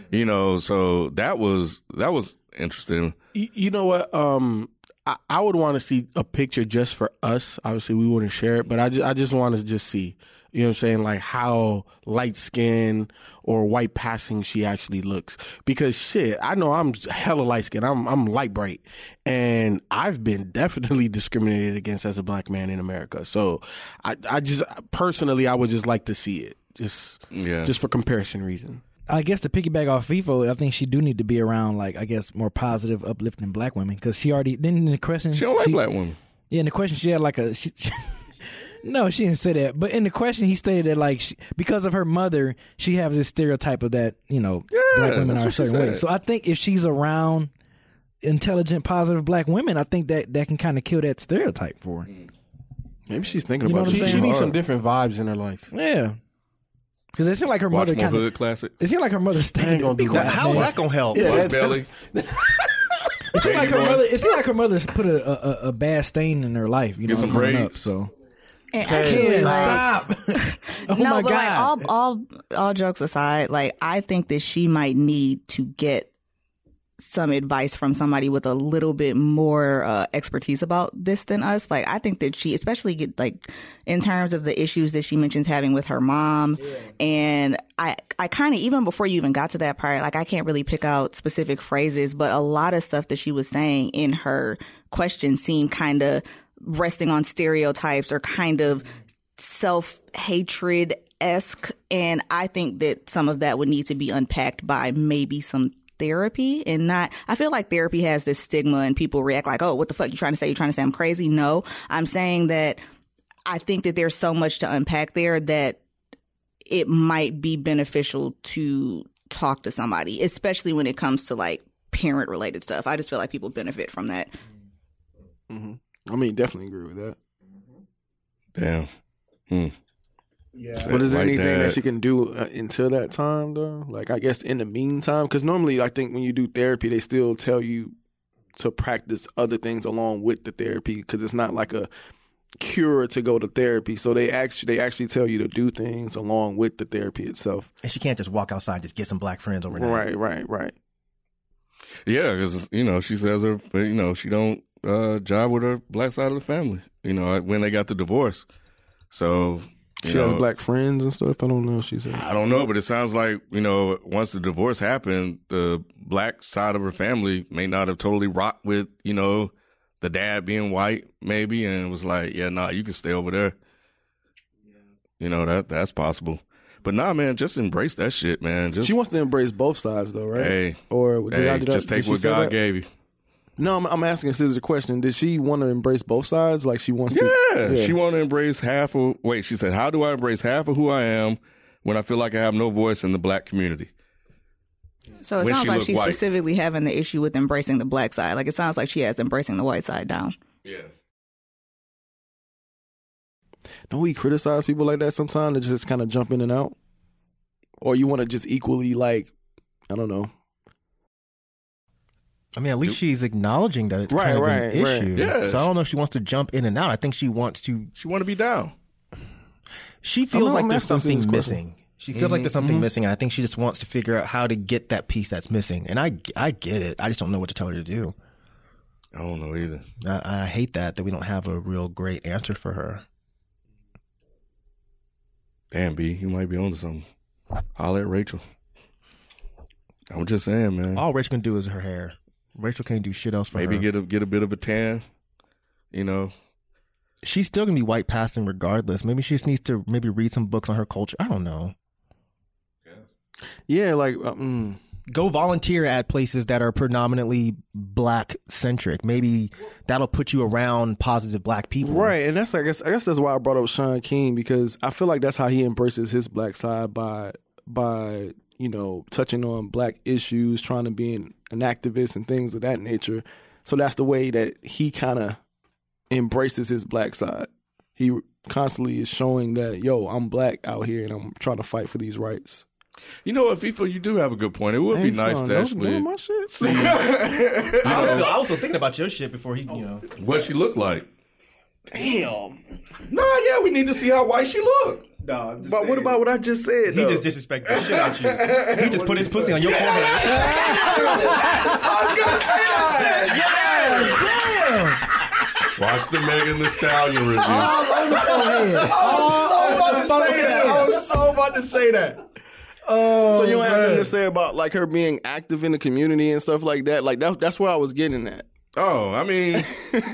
So that was interesting. You know what? I would want to see a picture just for us. Obviously, we wouldn't share it, but I just want to just see, you know what I'm saying, like how light skinned or white passing she actually looks. Because shit, I know I'm hella light skinned. I'm light bright, and I've been definitely discriminated against as a black man in America. So I just personally, I would just like to see it, just for comparison reason. I guess to piggyback off FIFO, I think she do need to be around, like, I guess, more positive, uplifting black women. Because she already, then in the question... She don't like black women. Yeah, in the question, she had like a... no, she didn't say that. But in the question, he stated that, like, because of her mother, she has this stereotype of that, black women are a certain way. So I think if she's around intelligent, positive black women, I think that can kind of kill that stereotype for her. Maybe she's thinking about it. She needs some different vibes in her life. Yeah. Because it seemed like her mother kind of... classic. It seemed like her mother's standing. How is that going to help? Belly. It seemed like her mother. It seemed like her mother's put a bad stain in her life. Get some braids. Up, so and stop. Oh no, my but God. like all jokes aside, like I think that she might need to get some advice from somebody with a little bit more expertise about this than us. Like I think that she, especially like in terms of the issues that she mentions having with her mom, and I kind of, even before you even got to that part, like I can't really pick out specific phrases, but a lot of stuff that she was saying in her question seemed kind of resting on stereotypes or kind of self-hatred-esque, and I think that some of that would need to be unpacked by maybe some therapy. And not, I feel like therapy has this stigma and people react like, oh, what the fuck you trying to say? You trying to say I'm crazy? No, I'm saying that I think that there's so much to unpack there that it might be beneficial to talk to somebody, especially when it comes to like parent related stuff. I just feel like people benefit from that. Mm-hmm. I mean, definitely agree with that. Damn. Yeah. But is there anything that she can do until that time, though? Like, I guess in the meantime, because normally I think when you do therapy, they still tell you to practice other things along with the therapy, because it's not like a cure to go to therapy. So they actually tell you to do things along with the therapy itself. And she can't just walk outside and just get some black friends overnight. Right. Yeah, because she says she don't jive with her black side of the family. When they got the divorce, so. She has black friends and stuff. I don't know if she said. I don't know, but it sounds like, once the divorce happened, the black side of her family may not have totally rocked with, the dad being white, maybe, and was like, yeah, nah, you can stay over there. That's possible. But nah, man, just embrace that shit, man. She wants to embrace both sides, though, right? Hey, or just take what God gave you. No, I'm asking a scissors question. Did she want to embrace both sides? Like she wants to? Yeah, she want to embrace half of... Wait, she said, how do I embrace half of who I am when I feel like I have no voice in the black community? So it sounds like she's specifically having the issue with embracing the black side. Like it sounds like she has embracing the white side down. Yeah. Don't we criticize people like that sometimes to just kind of jump in and out? Or you want to just equally, like, I don't know. I mean, at least she's acknowledging that it's kind of an issue. Yeah. So I don't know if she wants to jump in and out. I think she wants to... She want to be down. She feels like there's something missing. She feels like there's something missing. And I think she just wants to figure out how to get that piece that's missing. And I get it. I just don't know what to tell her to do. I don't know either. I hate that we don't have a real great answer for her. Damn, B, you might be onto something. Holler at Rachel. I'm just saying, man. All Rachel can do is her hair. Rachel can't do shit else for her. Maybe get a bit of a tan, She's still going to be white passing regardless. Maybe she just needs to read some books on her culture. I don't know. Yeah, like... Go volunteer at places that are predominantly black-centric. Maybe that'll put you around positive black people. Right, and I guess that's why I brought up Shaun King, because I feel like that's how he embraces his black side by touching on black issues, trying to be an activist and things of that nature. So that's the way that he kind of embraces his black side. He constantly is showing that, yo, I'm black out here and I'm trying to fight for these rights. You know what, FIFO, you do have a good point. It would be nice to actually my shit. I was also thinking about your shit before he, what she looked like. Damn. No, yeah, we need to see how white she look. No, but what about what I just said? He just disrespected the shit out you. He just put his pussy on your forehead. I was gonna say that. Damn. Watch the Megan Thee Stallion review. I was so about to say that. So you don't have nothing to say about like her being active in the community and stuff like that? Like that's where I was getting at. Oh, I mean,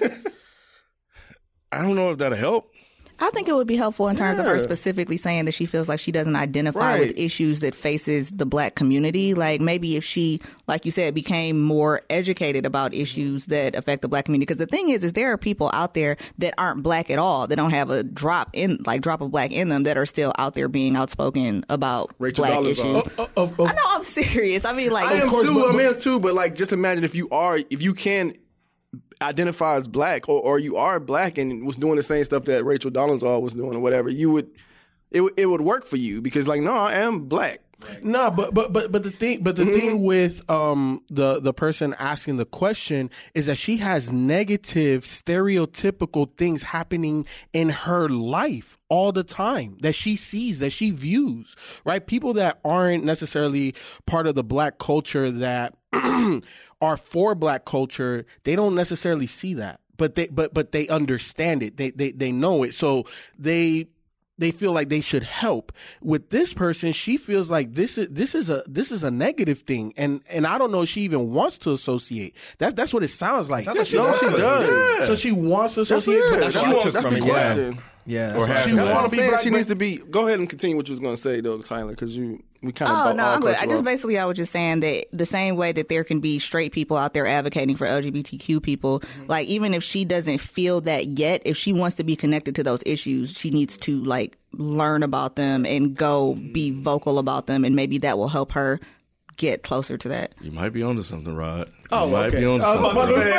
I don't know if that'll help. I think it would be helpful in terms of her specifically saying that she feels like she doesn't identify with issues that faces the black community. Like maybe if she, like you said, became more educated about issues that affect the black community. Because the thing is there are people out there that aren't black at all, that don't have a drop of black in them, that are still out there being outspoken about Rachel black Dolezal. issues. I know, I'm serious. I mean, like, I am too. But like, just imagine if you can identify as black or you are black and was doing the same stuff that Rachel Dolezal was doing or whatever, it would work for you because like, no, I am black. No, but the thing with the person asking the question is that she has negative stereotypical things happening in her life all the time that she sees, that she views, right? People that aren't necessarily part of the black culture that are for black culture, they don't necessarily see that, but they understand it. They know it. So they feel like they should help. With this person, she feels like this is a negative thing, and I don't know if she even wants to associate. That's what it sounds like. She does. Yeah. So she wants to associate. That's the question. Yeah, or she wants to be black. She needs to be. Go ahead and continue what you was going to say, though, Tyler, because we kind of. Oh no, I'm good. I was just saying that the same way that there can be straight people out there advocating for LGBTQ people, like even if she doesn't feel that yet, if she wants to be connected to those issues, she needs to like learn about them and go be vocal about them, and maybe that will help her get closer to that. You might be onto something, Rod. Oh, you might be onto something.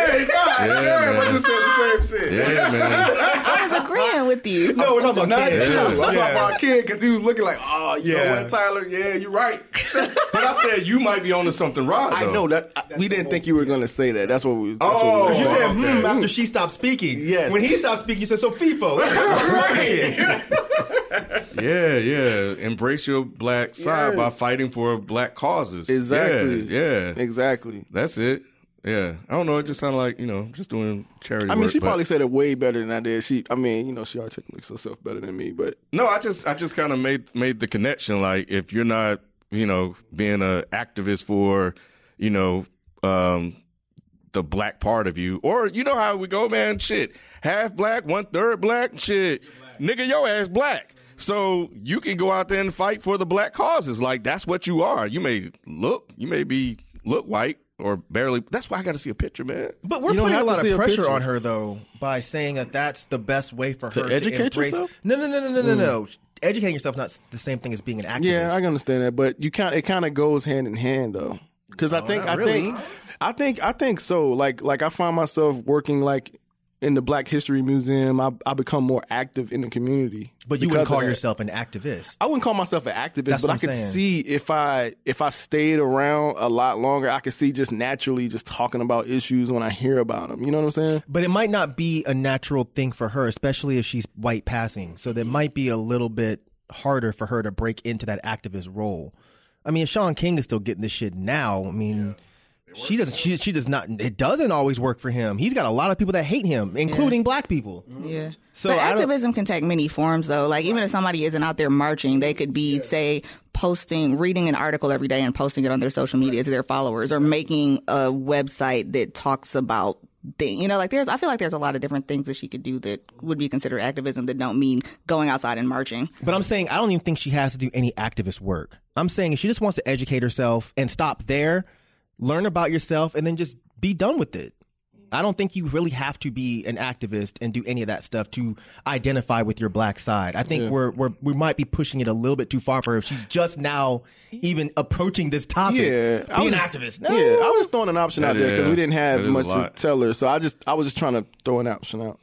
Yeah, man. I was agreeing with you. No, we're talking about Kid. I'm talking about Kid because he was looking like, oh, you know what, Tyler? Yeah, you're right. But I said you might be onto something, Rod. I know that. We didn't think you were going to say that. That's what we. You said after she stopped speaking. Yes. When he stopped speaking, you said so. FIFO. Yeah. Embrace your black side by fighting for black causes. Exactly. Yeah. Exactly. That's it. Yeah. I don't know. It just sounded like, just doing charity work. I mean, she probably said it way better than I did. She articulates herself better than me, but. No, I just kind of made the connection. Like, if you're not, being an activist for, the black part of you, or you know how we go, man, shit, half black, 1/3 black, shit, nigga, your ass black. So you can go out there and fight for the black causes. Like, that's what you are. You may look white or barely. That's why I got to see a picture, man. But we're putting a lot of pressure on her, though, by saying that that's the best way for her to educate embrace. Yourself? No. Educating yourself not the same thing as being an activist. Yeah, I can understand that, but it kind of goes hand in hand, though. Because I think so. Like I find myself working like in the Black History Museum. I become more active in the community. But you wouldn't call yourself an activist. I wouldn't call myself an activist, That's but I what could I'm saying. see if I stayed around a lot longer, I could see just naturally just talking about issues when I hear about them. You know what I'm saying? But it might not be a natural thing for her, especially if she's white passing. So that might be a little bit harder for her to break into that activist role. I mean, if Sean King is still getting this shit now, I mean, she does not. It doesn't always work for him. He's got a lot of people that hate him, including black people. Yeah. So but activism can take many forms, though. Like, even if somebody isn't out there marching, they could be, say, reading an article every day and posting it on their social media to their followers, or making a website that talks about things. I feel like there's a lot of different things that she could do that would be considered activism that don't mean going outside and marching. But I'm saying I don't even think she has to do any activist work. I'm saying if she just wants to educate herself and stop there, learn about yourself, and then just be done with it. I don't think you really have to be an activist and do any of that stuff to identify with your black side. I think we might be pushing it a little bit too far for her if she's just now even approaching this topic. Yeah, be an activist. No. Yeah, I was just throwing an option out there because we didn't have much to tell her. So I was just trying to throw an option out.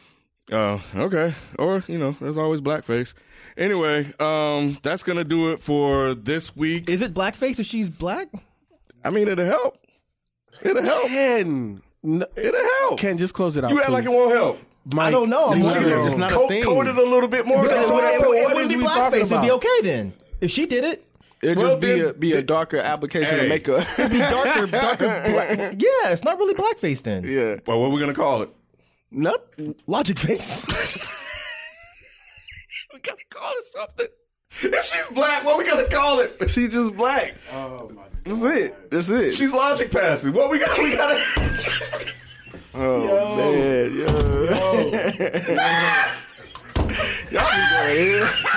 Okay. Or, there's always blackface. Anyway, that's going to do it for this week. Is it blackface if she's black? I mean, it'll help. It'll help. Ken, it'll help. Ken, just close it out. You act like it won't help. Mike, I don't know. it's not, wondering. it's not a thing. Code it a little bit more. Because What it wouldn't be we talking blackface. It'd be about? okay then. If she did it, It'd Well, just be a darker application of makeup. it'd be darker black. Yeah, it's not really blackface then. Yeah. Well, what are we gonna call it? Nope. Logic face. We gotta call it something. If she's black, what we gonna call it? She's just black. Oh my. That's it. That's it. She's logic passive. What we gotta. Man, yo. Y'all be going here.